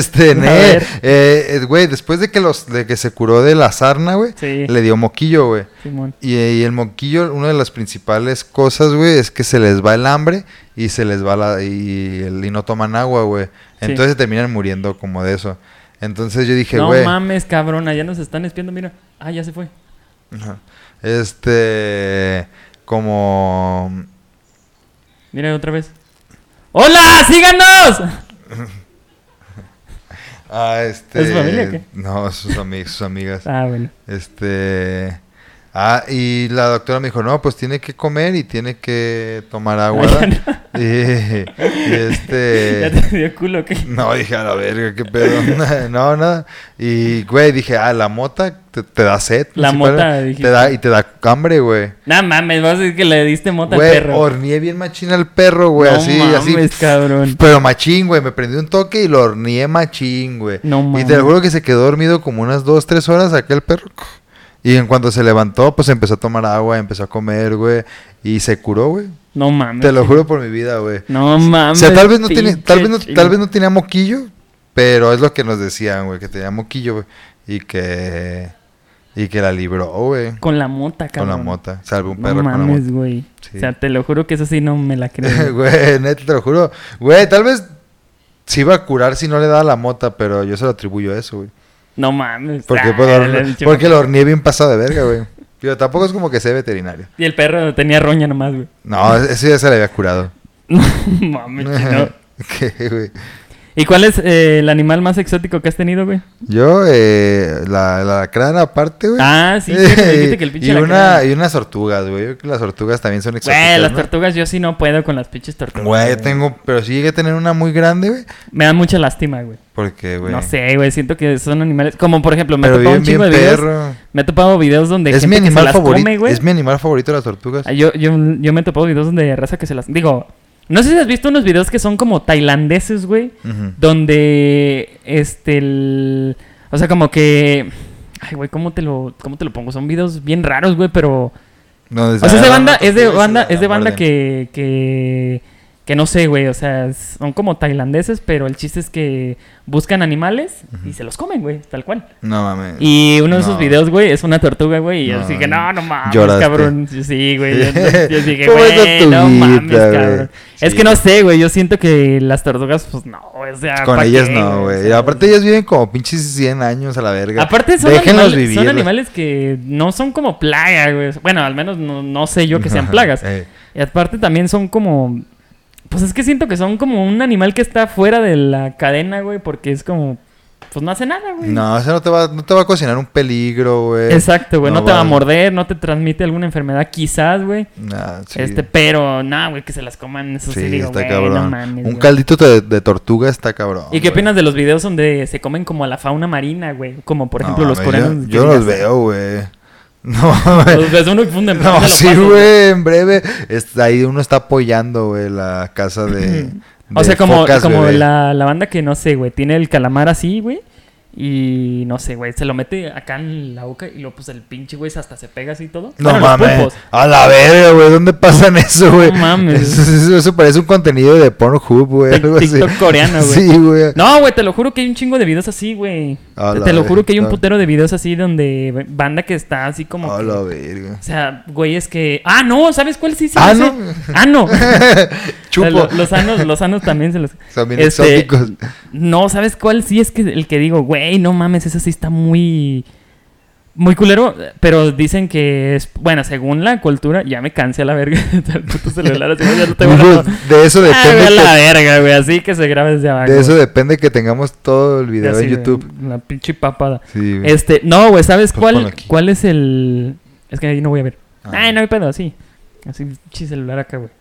ver. Güey, después de que se curó de la sarna, güey, Sí. le dio moquillo, güey. Simón. Y el moquillo, una de las principales cosas, güey, es que se les va el hambre y se les va y no toman agua, güey. Sí. Entonces terminan muriendo como de eso. Entonces yo dije, No güey, mames, cabrón, allá nos están espiando, mira. Ah, ya se fue. ajá, como Mira otra vez. ¡Hola! ¡Síganos! ¿Es su familia o qué? No, sus amigas. Ah, bueno. Y la doctora me dijo, no, pues tiene que comer y tiene que tomar agua. Ah, ¿verdad? ¿Ya te dio culo o qué? No, dije, a la verga, qué pedo. No, nada. Y, güey, dije, la mota te da sed. La mota, dijiste. te da hambre, güey. No mames, vas a decir que le diste mota al Güey, perro. horneé bien machín al perro, güey, No así, mames, cabrón. Pero machín, güey, me prendí un toque y lo horneé machín, güey. No Y mames. te lo juro que se quedó dormido como unas 2-3 horas aquel perro. Y en cuanto se levantó, pues empezó a tomar agua, empezó a comer, güey. Y se curó, güey. No mames. Te lo juro por mi vida, güey. No mames. O sea, tal vez no tenía no. moquillo, pero es lo que nos decían, güey, que tenía moquillo, güey. Y que la libró, güey. Con la mota, Con cabrón. la mota. Salve un No perro con la mota. mames, güey. Sí. O sea, te lo juro que eso sí no me la creo. Güey, neta, te lo juro. Güey, tal vez se iba a curar si no le daba la mota, pero yo se lo atribuyo a eso, güey. No mames. Porque, porque lo horneé bien pasado de verga, güey. Pero tampoco es como que sea veterinario. Y el perro tenía roña nomás, güey. No, ese ya se le había curado. No mames, chino. ¿Qué, güey? ¿Y cuál es el animal más exótico que has tenido, güey? Yo, la alacrán aparte, güey. Ah, sí, me dijiste que el pinche alacrán. Y unas tortugas, güey. Yo creo que las tortugas también son exóticas, Güey, las ¿no? tortugas yo sí no puedo con las pinches tortugas. Güey, pero sí llegué a tener una muy grande, güey. Me da mucha lástima, güey. Porque, güey. No sé, güey, siento que son animales... Como, por ejemplo, me he Pero topado un bien chingo de videos... perro. Me he topado videos donde Es mi gente que se animal las favorito. come, güey. Es mi animal favorito las tortugas. Ah, yo me he topado videos donde raza que se las... Digo, no sé si has visto unos videos que son como tailandeses, güey. Ujú. Donde, o sea, como que... Ay, güey, ¿cómo te lo pongo? Son videos bien raros, güey, pero... No, O sea, es de banda que no sé, güey, o sea, son como tailandeses, pero el chiste es que buscan animales y se los comen, güey, tal cual. No mames. Y uno de esos No. videos, güey, es una tortuga, güey, y yo No, dije, no mames, lloraste. cabrón. Sí, güey, yo dije, ¿Cómo es güey, no tortuguita, mames, güey? cabrón. Sí. Es que no sé, güey, yo siento que las tortugas, pues no, o sea, Con ¿pa' ellas qué, no, güey. O Y sea, aparte ellas viven como pinches 100 años a la verga. aparte Déjenlos vivir. son animales que no son como plaga, güey. Bueno, al menos no sé yo que sean plagas. Y aparte también son como... Pues es que siento que son como un animal que está fuera de la cadena, güey, porque es como... Pues no hace nada, güey. No, ese no te va a cocinar un peligro, güey. Exacto, güey. No, No te va a va- morder, no te transmite alguna enfermedad, quizás, güey. Nah, sí. Pero, nada, güey, que se las coman, eso sí, Sí, digo, está güey, cabrón. no mames, Un güey. caldito de tortuga está cabrón. ¿Y qué güey. opinas de los videos donde se comen como a la fauna marina, güey? Como, por ejemplo, No, los mames, coreanos. Yo los veo, güey. No, Los ves uno y funde. no, sí, güey, en breve. Ahí uno está apoyando, güey, la casa de O sea, como focas, bebé. la banda que, no sé, güey, tiene el calamar así, güey. Y no sé, güey, se lo mete acá en la boca y luego, pues el pinche, güey, hasta se pega así y todo. No Bueno, los mames. pulpos. A la verga, güey. ¿Dónde pasan eso, güey? No mames. Eso parece un contenido de Pornhub, güey. algo así. TikTok coreano, güey. Sí, güey. No, güey, te lo juro que hay un chingo de videos así, güey. A la Te lo juro que hay un verga. putero de videos así donde banda que está así como... A que- la verga. O sea, güey, es que... Ah, no, ¿sabes cuál sí se Ah, me hace? ¿no? Ah, no. Chupo. Los anos también se los... Son bien Este, exóticos. No, ¿sabes cuál? Sí es que el que digo, güey, no mames, ese sí está muy... Muy culero, pero dicen que es... Bueno, según la cultura, ya me cansé a la verga de el puto celular, así ya lo tengo grabado. De eso Ah, güey, depende. a la verga, güey, así que se grabe desde abajo. De eso depende que tengamos todo el video Así, en YouTube. güey, la pinche papada. Sí, güey. No, güey, ¿sabes Pues ponlo cuál? aquí. ¿Cuál es el...? Es que ahí no voy a ver. Ah. Ay, no hay pedo, así. Así, pinche celular acá, güey.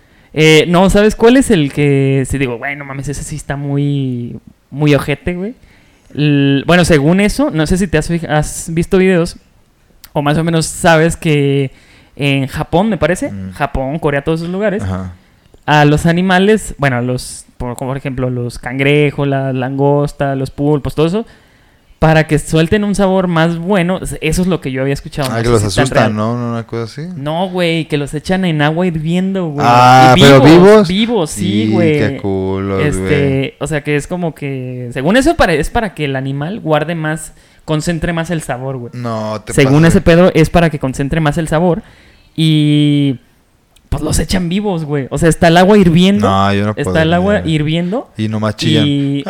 No, ¿sabes cuál es el que... Si digo, güey, no mames, ese sí está muy... Muy ojete, güey. Bueno, según eso, no sé si te has visto videos... O más o menos sabes que... En Japón, me parece. Mm. Japón, Corea, todos esos lugares. Ajá. A los animales... Bueno, a los... Como por ejemplo, los cangrejos, la langosta, los pulpos, todo eso... Para que suelten un sabor más bueno. Eso es lo que yo había escuchado. Ah, no que sé los si es tan asustan, real. ¿no? Una cosa así. No, güey, que los echan en agua hirviendo, güey. Ah, Y ¿pero vivos? Vivos, sí, güey. Qué culo, güey. O sea, que es como que... Según eso, es para que el animal guarde más... Concentre más el sabor, güey. No, te Según pasas. ese pedo, es para que concentre más el sabor. Y... Pues los echan vivos, güey. O sea, está el agua hirviendo. No, yo no puedo. Está el agua hirviendo. Y nomás chillan. Y...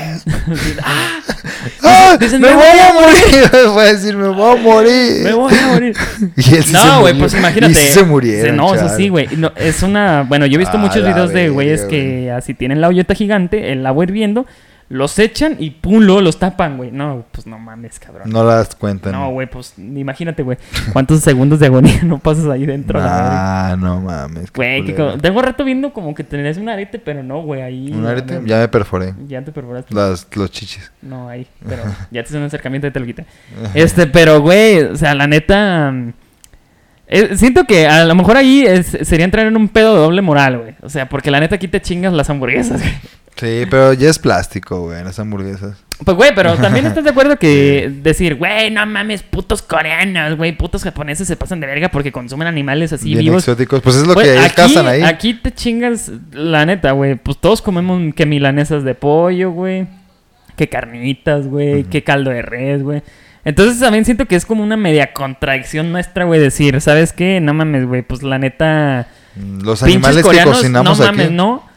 ¡Ah! ¡Ah! Dicen, ¡Me voy a morir! Voy a decir, me voy a morir. Me voy a morir. Y él sí se No, güey, murió. pues imagínate. Y sí se murieron. No, eso chale. sí, güey. No, es una... Bueno, yo he visto A muchos la videos de güeyes verga, que güey. así tienen la olleta gigante, el agua hirviendo, los echan y pum, luego los tapan, güey. No, pues no mames, cabrón. No las cuentan. No, güey, pues imagínate, güey. ¿Cuántos segundos de agonía no pasas ahí dentro? la verga? Ah, no mames. qué Güey, culero. tengo rato viendo como que tenés un arete, pero no, güey, ahí... ¿Un arete? no, Ya me perforé. Ya te perforaste. Los chichis. No, ahí, pero ya te hice un acercamiento y te lo quité. Pero, güey, o sea, la neta... siento que a lo mejor ahí sería entrar en un pedo de doble moral, güey. O sea, porque la neta aquí te chingas las hamburguesas, güey. Sí, pero ya es plástico, güey, las hamburguesas. Pues, güey, pero también estás de acuerdo que decir, güey, no mames, putos coreanos, güey, putos japoneses se pasan de verga porque consumen animales así Bien vivos. exóticos. Pues es lo Güey, que ellos cazan ahí. Aquí te chingas, la neta, güey. Pues todos comemos que milanesas de pollo, güey. Que carnitas, güey. Ujú. Que caldo de res, güey. Entonces también siento que es como una media contradicción nuestra, güey, decir, ¿sabes qué? No mames, güey, pues la neta... Los Pinches animales que coreanos, cocinamos no aquí. mames, no.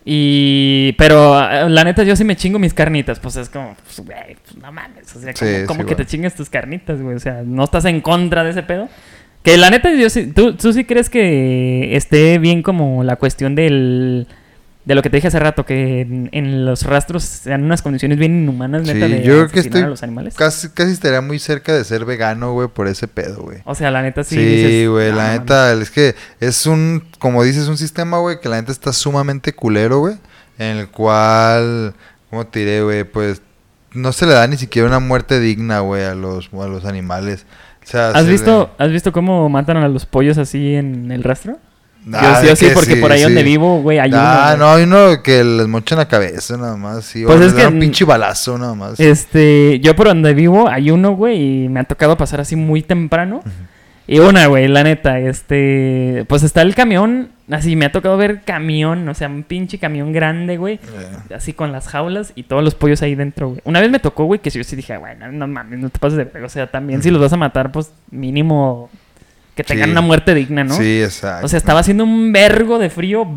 Pero la neta, yo sí me chingo mis carnitas. Pues es como, pues, güey, pues no mames. O sea, como que bueno. te chingas tus carnitas, güey. O sea, no estás en contra de ese pedo. Que la neta, yo sí, tú sí crees que esté bien como la cuestión de lo que te dije hace rato, que en los rastros sean unas condiciones bien inhumanas, Sí, neta, de yo creo que asesinar a estoy los animales. casi estaría muy cerca de ser vegano, güey, por ese pedo, güey. O sea, la neta sí. Sí, dices, güey, "No, la mames". neta, es que es como dices, un sistema, güey, que la neta está sumamente culero, güey, en el cual, ¿cómo te diré, güey? Pues no se le da ni siquiera una muerte digna, güey, a los animales. O sea, ¿Has visto cómo matan a los pollos así en el rastro? Ah, Yo sí, que porque por ahí donde vivo, güey, hay uno. Güey. No, hay uno que les mochan la cabeza nada más, sí. Pues o es les dan que un pinche balazo nada más. Yo por donde vivo hay uno, güey, y me ha tocado pasar así muy temprano. Ujú. Y güey, la neta, pues está el camión, así me ha tocado ver camión, o sea, un pinche camión grande, güey, así con las jaulas y todos los pollos ahí dentro, güey. Una vez me tocó, güey, que yo sí dije, güey, no mames, no te pases de verga, o sea, también si los vas a matar, pues mínimo que tengan Sí. una muerte digna, ¿no? Sí, exacto. O sea, estaba haciendo un vergo de frío,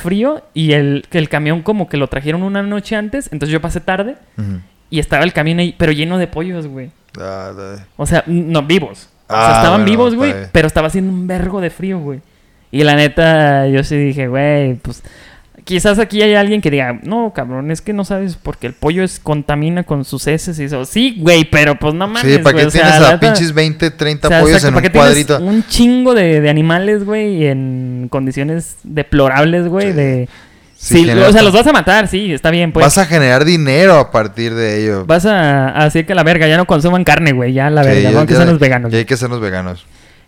y el camión como que lo trajeron una noche antes, entonces yo pasé tarde Ujú. y estaba el camión ahí, pero lleno de pollos, güey. Ah, O sea, no vivos. O Ah, sea, estaban bueno, vivos, está güey, bien. pero estaba haciendo un vergo de frío, güey. Y la neta, yo sí dije, güey, pues quizás aquí hay alguien que diga, no, cabrón, es que no sabes porque el pollo contamina con sus heces y eso. Sí, güey, pero pues no mames, Sí, ¿para güey, qué o sea, tienes la a neta, pinches 20, 30 o sea, pollos exacto, en ¿para un qué tienes cuadrito? un chingo de animales, güey, en condiciones deplorables, güey, Sí. Sí, Sí, genera- o sea, los vas a matar, sí, está bien, pues. Vas a generar dinero a partir de ello. Vas a hacer que la verga ya no consuman carne, güey, ya la Sí, verga, vamos a ser los veganos. Y hay que ser los veganos.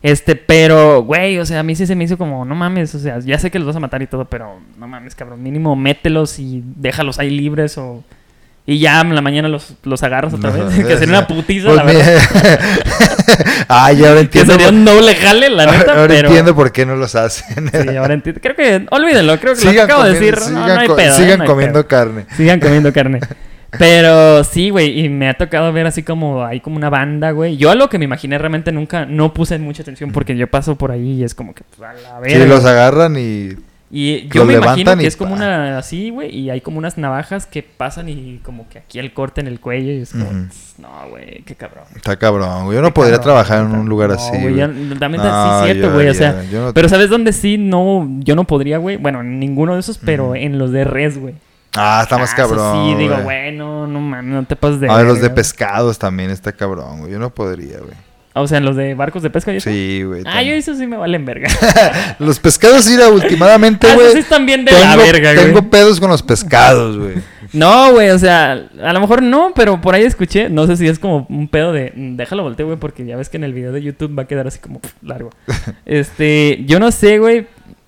Pero, güey, o sea, a mí sí se me hizo como, no mames, o sea, ya sé que los vas a matar y todo, pero no mames, cabrón, mínimo mételos y déjalos ahí libres o... Y ya en la mañana los agarras otra No, vez, que sería una putiza, Pues la verdad. Ya ahora Que entiendo. sería un doble jale, la neta, Ahora pero... entiendo por qué no los hacen. Sí, ahora entiendo. Creo que, olvídenlo, creo que lo que Sigan acabo de comiendo- decir, no sigan hay co- pedo. sigan no hay comiendo pedo. carne. Sigan comiendo carne. Pero sí, güey, y me ha tocado ver así como hay como una banda, güey. Yo a lo que me imaginé realmente no puse mucha atención porque yo paso por ahí y es como que pues, a la verga. Sí, los agarran y... Y yo los me imagino levantan que y es como pa. una así, güey, y hay como unas navajas que pasan y como que aquí el corte en el cuello y es como, Ujú. no, güey, qué cabrón. Está cabrón, güey. Yo no Qué podría cabrón, trabajar en neta. un lugar No, así, güey. güey. También No, sí, cierto, yo güey, o haría- sea, yo no- pero ¿sabes dónde sí yo no podría, güey? Bueno, en ninguno de esos, pero Ujú. en los de res, güey. Está más Eso cabrón, sí, digo, güey. güey, no mames, no te pases de A ver, los de verga. pescados también está cabrón, güey. Yo no podría, güey. O sea, en los de barcos de pesca y eso. Sí, güey. Ah, yo también. eso sí me valen verga. Los pescados, mira, últimamente, Esos güey. sí están bien de la verga, güey. Tengo pedos con los pescados, güey. No, güey, o sea, a lo mejor no, pero por ahí escuché, no sé si es como un pedo de, déjalo volteo, güey, porque ya ves que en el video de YouTube va a quedar así como largo. Yo no sé, güey,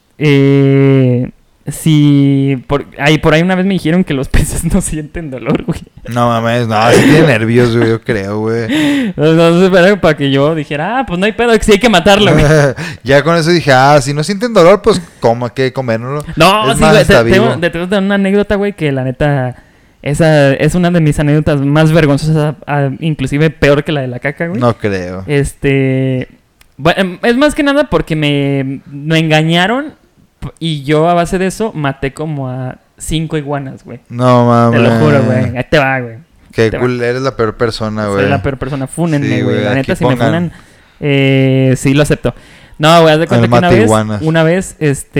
si por ahí una vez me dijeron que los peces no sienten dolor, güey. No mames, no, sí tiene nervios, güey, yo creo, güey. No sé, pero para que yo dijera, pues no hay pedo, que sí hay que matarlo, güey. Ya con eso dije, si no sienten dolor, pues ¿cómo hay que comérnoslo? No, Es sí, más, güey, está tengo vivo. te tengo una anécdota, güey, que la neta, esa es una de mis anécdotas más vergonzosas, inclusive peor que la de la caca, güey. No creo. Bueno, es más que nada porque me engañaron y yo a base de eso maté como a 5 iguanas, güey. No mames. Te lo juro, güey. Ahí te va, güey. Qué Te cool, eres la peor persona, güey. Soy la peor persona. Fúnenme, Sí, güey. güey, La aquí neta, si me pongan. funan, sí lo acepto. No, güey, haz de cuenta El que mate iguanas. una vez,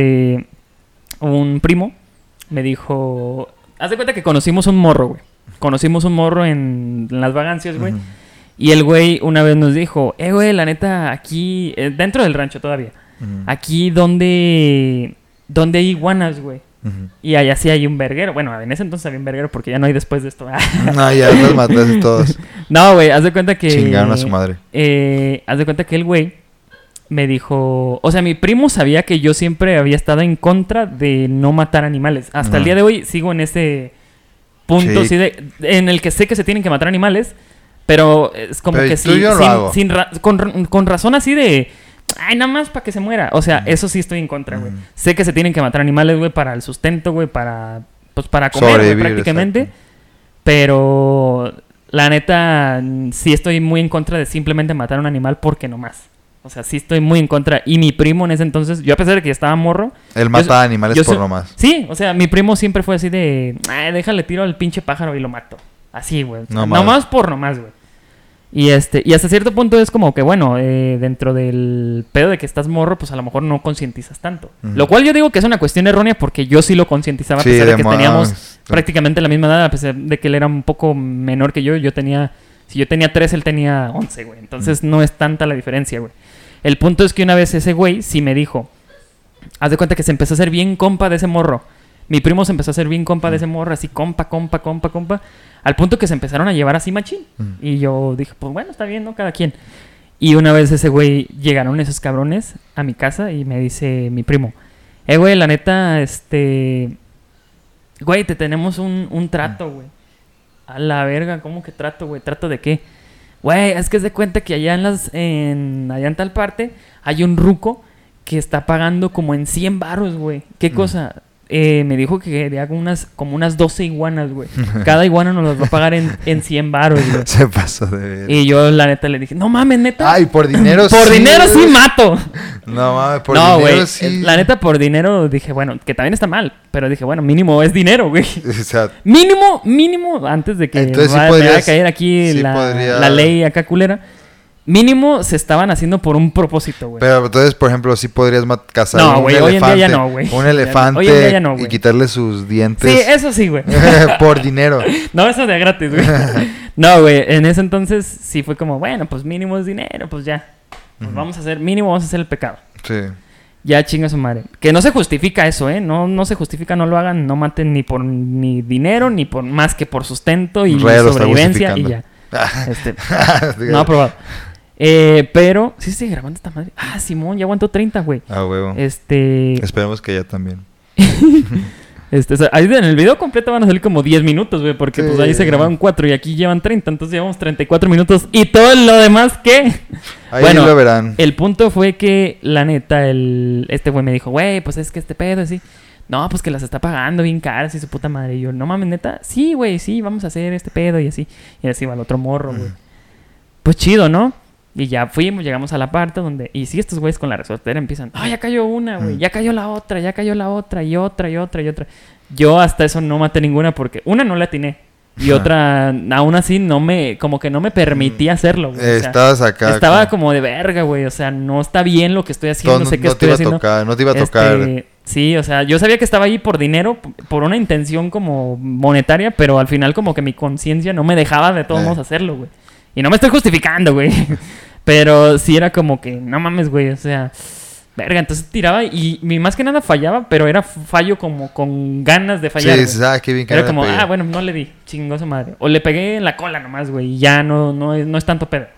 un primo me dijo... Haz de cuenta que conocimos un morro, güey. Conocimos un morro en las vagancias, güey. Ujú. Y el güey una vez nos dijo, güey, la neta, aquí, dentro del rancho todavía, Ujú. aquí donde hay iguanas, güey. Ujú. Y allá sí hay un verguero. Bueno, en ese entonces había un verguero porque ya no hay después de esto. No, ya los mataste todos. No, güey, haz de cuenta que... Chingaron a su madre. Haz de cuenta que el güey me dijo... O sea, mi primo sabía que yo siempre había estado en contra de no matar animales. Hasta el Ajá. día de hoy sigo en ese punto, Sí. sí, en el que sé que se tienen que matar animales, pero es como Pero que tú yo lo hago. con razón así de... Ay, nada más para que se muera. O sea, eso sí estoy en contra, güey. Ujú. Sé que se tienen que matar animales, güey, para el sustento, güey, para comer, güey, Sobrevivir, prácticamente. exacto. Pero la neta, sí estoy muy en contra de simplemente matar a un animal porque no más. O sea, sí estoy muy en contra. Y mi primo en ese entonces, yo a pesar de que estaba morro... Él mata animales por nomás. Sí, o sea, mi primo siempre fue así de... Ay, déjale, tiro al pinche pájaro y lo mato. Así, güey. O sea, nomás por nomás, güey. Y hasta cierto punto es como que, bueno, dentro del pedo de que estás morro, pues a lo mejor no concientizas tanto. Lo cual yo digo que es una cuestión errónea porque yo sí lo concientizaba a pesar de que teníamos prácticamente la misma edad, a pesar de que él era un poco menor que yo. Si yo tenía 3, él tenía 11, güey. Entonces no es tanta la diferencia, güey. El punto es que una vez ese güey sí me dijo, haz de cuenta que se empezó a hacer bien compa de ese morro. Mi primo se empezó a hacer bien compa de ese morro, así compa. Al punto que se empezaron a llevar así machín. Y yo dije, pues bueno, está bien, ¿no? Cada quien. Y una vez ese güey, llegaron esos cabrones a mi casa y me dice mi primo, güey, la neta, güey, te tenemos un trato, güey. A la verga, ¿cómo que trato, güey? ¿Trato de qué? Güey, es que se cuenta que allá allá en tal parte hay un ruco que está pagando como en 100 varos, güey. ¿Qué cosa? Me dijo que quería como unas 12 iguanas, güey. Cada iguana nos las va a pagar en 100 varos, güey. Se pasó de ver. Y yo, la neta, le dije, no mames, neta. Ay, por dinero Por dinero sí mato. No mames, por dinero güey, sí. La neta, por dinero dije, bueno, que también está mal. Pero dije, bueno, mínimo es dinero, güey. O sea, Mínimo, antes de que entonces me sí vaya a caer aquí sí la ley acá culera. Mínimo se estaban haciendo por un propósito, güey. Pero entonces, por ejemplo, sí podrías cazar no, un güey, elefante. Hoy en día ya no, güey. Un elefante hoy en día ya no, y quitarle sus dientes. Sí, eso sí, güey. Por dinero. No, eso de gratis, güey. No, güey, en ese entonces sí fue como, bueno, pues mínimo es dinero, pues ya. Pues vamos a hacer el pecado. Sí. Ya chinga su madre. Que no se justifica eso, ¿eh? No se justifica, no lo hagan, no maten ni por ni dinero, ni por más que por sustento y sobrevivencia y ya. No aprobado. Pero, ¿sí se sigue grabando esta madre? Ah, Simón, ya aguantó 30, güey. Ah, huevo. Esperemos que ya también. O sea, ahí en el video completo van a salir como 10 minutos, güey, porque sí. Pues ahí se grabaron 4 y aquí llevan 30, entonces llevamos 34 minutos. ¿Y todo lo demás qué? Ahí bueno, lo verán. El punto fue que, la neta, este güey me dijo, güey, pues es que este pedo, así. No, pues que las está pagando bien caras y su puta madre. Y yo, no mames, neta, sí, güey, sí, vamos a hacer este pedo y así. Y así va el otro morro, güey. Pues chido, ¿no? Y ya fuimos, llegamos a la parte donde... Y sí, estos güeyes con la resortera empiezan... ¡Ah, ya cayó una, güey! Ya cayó la otra, y otra. Yo hasta eso no maté ninguna porque... Una no la atiné. Y otra, aún así, como que no me permitía hacerlo, güey. Estabas acá. Estaba como de verga, güey. O sea, no está bien lo que estoy haciendo. No sé qué estoy haciendo. No te iba a tocar. Sí, o sea, yo sabía que estaba ahí por dinero, por una intención como monetaria, pero al final como que mi conciencia no me dejaba de todos modos hacerlo, güey. Y no me estoy justificando, güey. Pero sí era como que, no mames, güey, o sea, verga, entonces tiraba y más que nada fallaba, pero era fallo como con ganas de fallar. Sí, qué bien que era como, bueno, no le di, chingó su madre. O le pegué en la cola nomás, güey, y ya no es tanto pedo.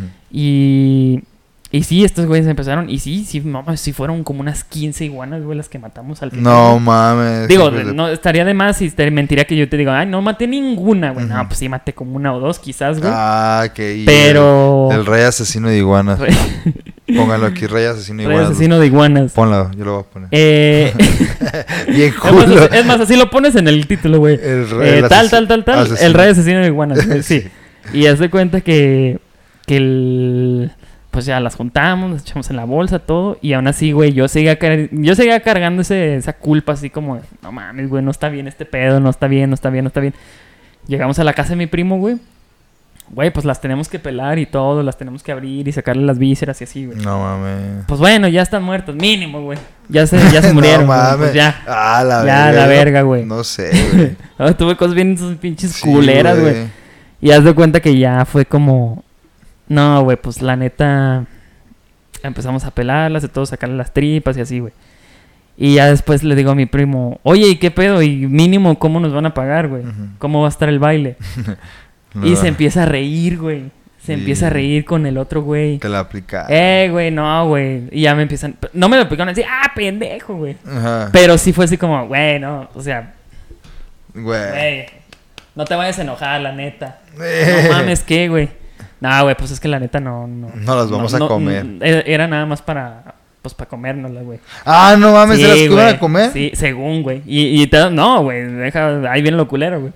Y sí, estos güeyes empezaron, y sí, mames, sí fueron como unas 15 iguanas, güey, las que matamos al final. No mames. Digo, no estaría de más si te mentiría que yo te digo, ay, no maté ninguna, güey. No, pues sí maté como una o dos, quizás, güey. Ah, qué pero... El rey asesino de iguanas. Póngalo aquí, rey asesino de iguanas. Rey asesino de iguanas. Ponlo, yo lo voy a poner. Bien cool. Es más, así lo pones en el título, güey. Tal. Asesino. El rey asesino de iguanas, güey, sí. Y haz de cuenta que pues ya las juntamos, las echamos en la bolsa, todo. Y aún así, güey, yo seguía cargando esa culpa así como... No mames, güey, no está bien este pedo, no está bien. Llegamos a la casa de mi primo, güey. Güey, pues las tenemos que pelar y todo, las tenemos que abrir y sacarle las vísceras y así, güey. No mames. Pues bueno, ya están muertos, mínimo, güey. Ya se murieron, no mames. Pues ya. La verga, güey. No sé, güey. Tuve cosas bien sus pinches culeras, güey. Y haz de cuenta que ya fue como... No, güey, pues la neta... Empezamos a pelarlas y todo, sacarle las tripas y así, güey. Y ya después le digo a mi primo... Oye, ¿y qué pedo? Y mínimo, ¿cómo nos van a pagar, güey? ¿Cómo va a estar el baile? Y se empieza a reír, güey. Empieza a reír con el otro güey. Te la aplicaron. Güey, no, güey. Y ya me empiezan... No me lo aplicaron así, pendejo, güey. Ajá. Pero sí fue así como, güey, no. O sea... Güey. No te vayas a enojar, la neta. No mames, ¿qué, güey? No, güey, pues es que la neta no... No las vamos a comer. Era nada más para... Pues para comérnoslas, güey. Ah, no mames, ¿se las iban a comer? Sí, según, güey. No, güey, ahí viene lo culero, güey.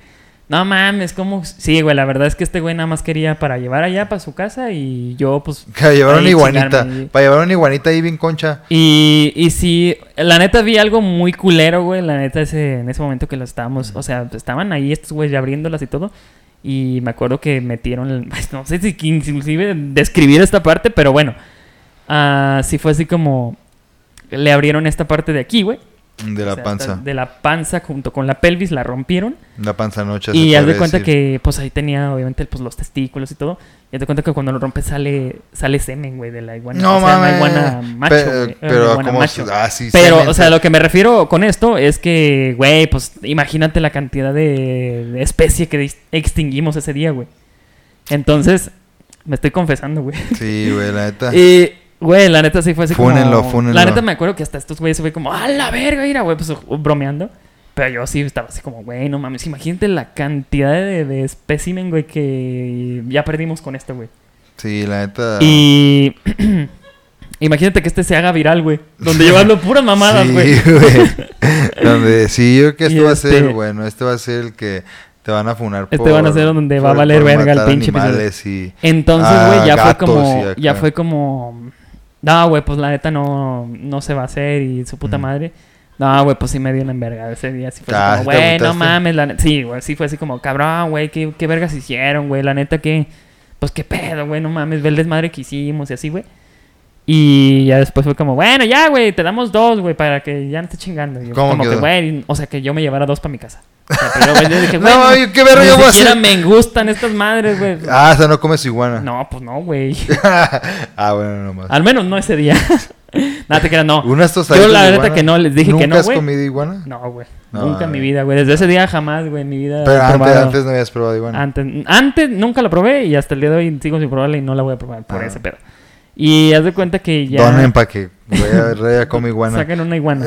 No mames, ¿cómo? Sí, güey, la verdad es que este güey nada más quería para llevar allá para su casa y yo, pues... Para llevar una ahí iguanita. chingarme. Para llevar una iguanita ahí bien concha. Y sí, la neta vi algo muy culero, güey. La neta, en ese momento que lo estábamos... O sea, estaban ahí estos güeyes ya abriéndolas y todo. Y me acuerdo que metieron... No sé si inclusive describir esta parte, pero bueno. Sí fue así como... Le abrieron esta parte de aquí, güey. De la O sea, panza. de la panza junto con la pelvis la rompieron. La panza noche. Y haz de cuenta que, pues ahí tenía, obviamente, pues los testículos y todo. Y haz de cuenta que cuando lo rompes sale semen, güey, de la iguana. No o sea, mames. una iguana macho, güey. Pero Una iguana como... macho. sí, Pero, semen, o sea, lo que me refiero con esto es que, güey, pues imagínate la cantidad de especie que extinguimos ese día, güey. Entonces, me estoy confesando, güey. Sí, güey, la neta. Y, güey, la neta sí fue así Fúnenlo, como... fúnenlo. La neta me acuerdo que hasta estos güeyes se fue como... ¡A la verga! Mira, güey, pues bromeando. Pero yo sí estaba así como... Güey, no mames. Imagínate la cantidad de espécimen, güey, que ya perdimos con esto, güey. Sí, la neta. Y... Imagínate que este se haga viral, güey. Donde llevando puras mamadas, güey. Sí, güey. Donde... Sí, yo creo que Y esto va a ser... Bueno, este va a ser el que... Te van a funar Este van a ser donde va a valer verga el pinche animales y... Entonces, güey, ya fue gatos como... y acá. Ya fue como... No, güey, pues la neta no se va a hacer y su puta madre. No, güey, pues sí me dio una envergada ese día. Sí fue así como, ¿sí te güey, no agüitaste? mames. La neta, sí, güey, sí fue así como, cabrón, güey, qué vergas hicieron, güey. La neta que... Pues qué pedo, güey, no mames, ve el desmadre que hicimos y así, güey. Y ya después fue como, bueno, ya, güey, te damos 2, güey, para que ya no esté chingando. Y yo, ¿Cómo como que, quedó? güey, o sea, que yo me llevara 2 para mi casa. O sea, pero güey, yo dije, güey, No, qué verga yo voy a ni siquiera hacer. me gustan estas madres, güey. O sea, no comes iguana. No, pues no, güey. Bueno, nomás. Al menos no ese día. Nada, te creas, no. Unas tostaditas Yo la de verdad iguana. que no, les dije que no, ¿Nunca has güey. comido iguana? No, güey. No, Nunca en mi güey. vida, güey. Desde ese día jamás, güey, en mi vida. Pero he probado. antes no habías probado iguana. Antes nunca lo probé y hasta el día de hoy sigo sin probarla y no la voy a probar por Ah. ese pedo. Y haz de cuenta que ya... Donen para que Raya come iguana. Saquen una iguana.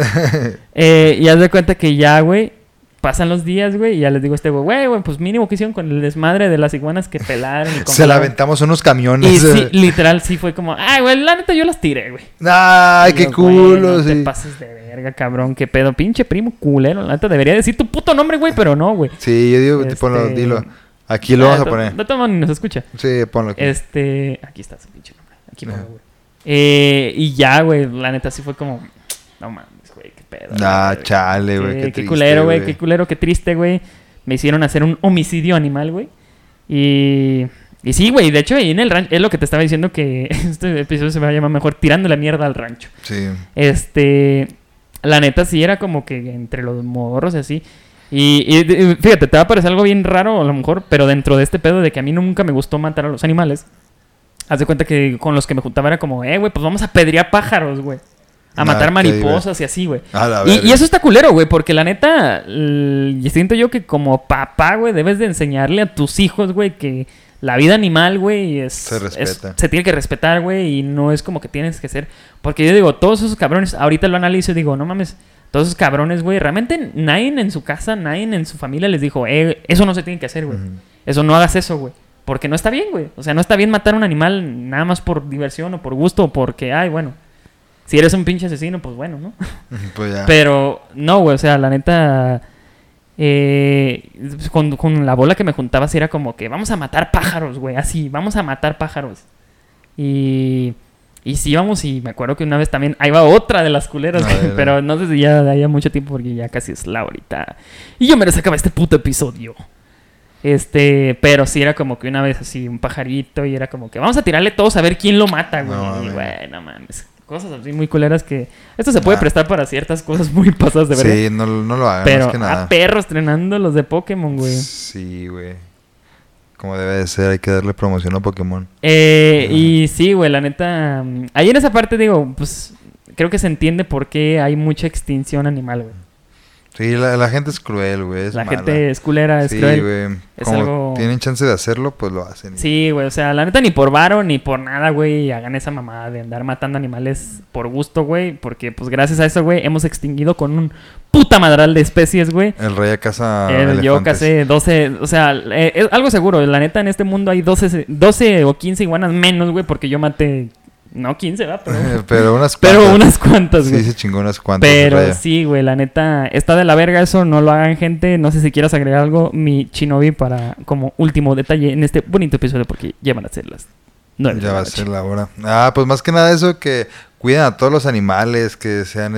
Y haz de cuenta que ya, güey, pasan los días, güey, y ya les digo a este güey, pues mínimo que hicieron con el desmadre de las iguanas que pelaron y Se la congelaron. aventamos unos camiones. Y sí, literal, sí fue como, ay, güey, la neta yo las tiré, güey. Ay, Y qué yo, güey, culo, no sí. te pases de verga, cabrón, qué pedo, pinche primo culero. La neta debería decir tu puto nombre, güey, pero no, güey. Sí, yo digo, ponlo, dilo. Aquí lo vamos a poner. De todo modo ni nos escucha. Sí, ponlo aquí. Aquí está su pinche nombre. Aquí ponlo, güey. Y ya, güey, la neta sí fue como, no mames, güey, qué pedo. Chale, güey, qué Qué triste, culero, güey, qué culero, qué triste, güey. Me hicieron hacer un homicidio animal, güey. Y sí, güey, de hecho ahí en el rancho, es lo que te estaba diciendo que este episodio se va a llamar mejor Tirando la mierda al rancho. Sí. La neta sí era como que entre los morros y así. Y fíjate, te va a parecer algo bien raro a lo mejor, pero dentro de este pedo de que a mí nunca me gustó matar a los animales, haz de cuenta que con los que me juntaba era como, güey, pues vamos a apedrear pájaros, güey. A matar qué mariposas y así, güey. A la Y verga. eso está culero, güey, porque la neta, siento yo que como papá, güey, debes de enseñarle a tus hijos, güey, que la vida animal, güey, Se respeta. se tiene que respetar, güey, y no es como que tienes que ser. Porque yo digo, todos esos cabrones, ahorita lo analizo y digo, no mames, todos esos cabrones, güey, realmente nadie en su casa, nadie en su familia les dijo, eso no se tiene que hacer, güey. Ujú. Eso no hagas eso, güey. Porque no está bien, güey. O sea, no está bien matar a un animal nada más por diversión o por gusto o porque, ay, bueno. Si eres un pinche asesino, pues bueno, ¿no? Pues ya. Pero no, güey, o sea, la neta, con la bola que me juntaba, sí era como que vamos a matar pájaros, güey, así, vamos a matar pájaros. Y sí íbamos, y me acuerdo que una vez también, ahí va otra de las culeras, A güey, ver. pero no sé si ya haya mucho tiempo porque ya casi es la horita. Y yo me acaba este puto episodio. Pero sí era como que una vez así, un pajarito, y era como que vamos a tirarle todos a ver quién lo mata, güey. No, Y, mames. güey, no mames. Cosas así muy culeras que... Esto se puede Ah. prestar para ciertas cosas muy pasadas de verdad. Sí, no lo hagan, Pero más que nada. a perros estrenando los de Pokémon, güey. Sí, güey. Como debe de ser, hay que darle promoción a Pokémon. Y sí, güey, la neta... Ahí en esa parte digo, pues... Creo que se entiende por qué hay mucha extinción animal, güey. Sí, la gente es cruel, güey. Es La mala. gente es culera, es Sí, cruel. güey. Es Como algo- tienen chance de hacerlo, pues lo hacen. Sí, güey, o sea, la neta ni por varo ni por nada, güey, hagan esa mamada de andar matando animales por gusto, güey, porque pues gracias a eso, güey, hemos extinguido con un puta madral de especies, güey. El rey caza Yo elefantes. casé 12, o sea, es algo seguro, la neta en este mundo hay 12 o 15 iguanas menos, güey, porque yo maté No 15, ¿verdad? Pero unas cuantas. Pero unas cuantas, güey. Sí, se chingó unas cuantas. Pero Raya. sí, güey, la neta, está de la verga eso, no lo hagan, gente. No sé si quieras agregar algo, mi Shinobi, para como último detalle en este bonito episodio, porque ya van a ser las 9 de Ya la va a noche. ser la hora. Pues más que nada eso, que cuiden a todos los animales, que sean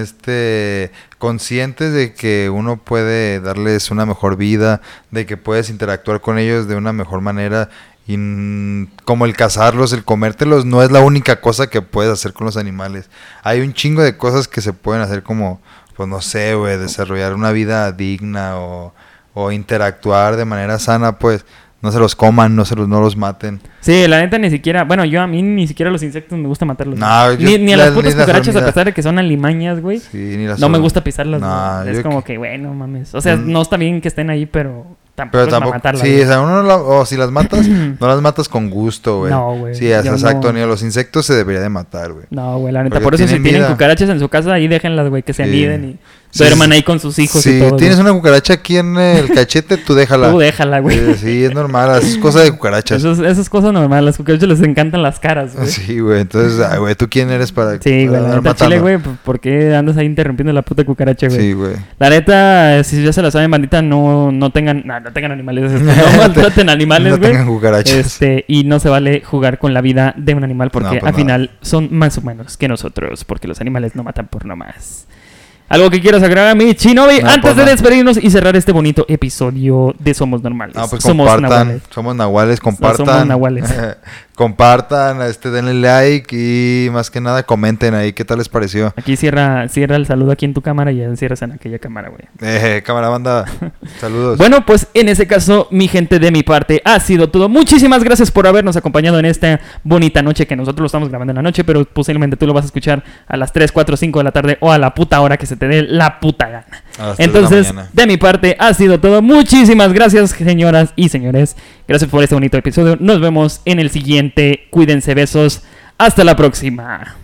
conscientes de que uno puede darles una mejor vida, de que puedes interactuar con ellos de una mejor manera. Y como el cazarlos, el comértelos, no es la única cosa que puedes hacer con los animales. Hay un chingo de cosas que se pueden hacer, como, pues no sé, güey, desarrollar una vida digna o interactuar de manera sana, pues. No se los coman, no los maten. Sí, la neta ni siquiera, bueno, a mí ni siquiera los insectos me gusta matarlos. No, güey. Ni a las putas ni las cucarachas, a hormigas. pesar de que son alimañas, güey. Sí, ni las No me hormigas. gusta pisarlas, No, güey. Es yo como que- que, bueno, mames. O sea, Mm. no está bien que estén ahí, pero tampoco Pero es para tampoco, matarlas. sí, güey. o sea, o si las matas, no las matas con gusto, güey. No, güey, Sí, es yo exacto, no. ni a los insectos se debería de matar, güey. No, güey, la neta. Porque Por eso si tienen tienen vida. cucarachas en su casa, ahí déjenlas, güey, que se Sí. aniden y Sí, duerman sí. ahí con sus hijos Si y todo. tienes güey. una cucaracha aquí en el cachete, tú déjala. Tú déjala, güey. Sí, es normal, es cosa de cucarachas. Esas cosas normales. Las cucarachas les encantan las caras, güey. Sí, güey, entonces, ay, güey, ¿tú quién eres para Sí, güey, para la andar neta, chile, matando? güey, ¿por qué andas ahí interrumpiendo la puta cucaracha, güey? Sí, güey. La neta, si ya se la saben, bandita, no tengan animales, no maltraten animales, No güey. tengan cucarachas. Y no se vale jugar con la vida de un animal porque No, pues al no. final son más humanos que nosotros, porque los animales no matan por nomás. ¿Algo que quieras agregar a mí, Shinobi? No, Antes pues de no. despedirnos y cerrar este bonito episodio de Somos Normales. No, pues Somos compartan, nahuales. somos nahuales, compartan. Somos nahuales. Compartan, denle like y más que nada comenten ahí qué tal les pareció. Aquí cierra el saludo aquí en tu cámara y encierras en aquella cámara, güey. Cámara banda, saludos. Bueno, pues en ese caso, mi gente, de mi parte ha sido todo. Muchísimas gracias por habernos acompañado en esta bonita noche, que nosotros lo estamos grabando en la noche, pero posiblemente tú lo vas a escuchar a las 3, 4, 5 de la tarde o a la puta hora que se te dé la puta gana. A las 3 de la Entonces, mañana. de mi parte ha sido todo. Muchísimas gracias, señoras y señores. Gracias por este bonito episodio. Nos vemos en el siguiente. Cuídense, besos. Hasta la próxima.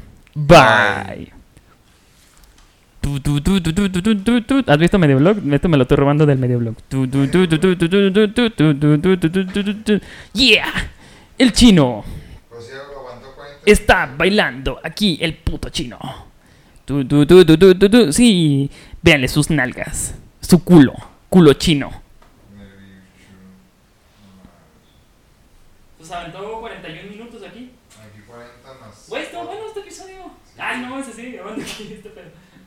Bye. ¿Has visto Medioblog? Esto me lo estoy robando del Medioblog. Yeah. El chino está bailando aquí, el puto chino. Sí, véanle sus nalgas, su culo chino. Pues aventó 41 minutos aquí. Güey, está bueno este episodio. Ay, no, ese sí, grabando aquí este pedo.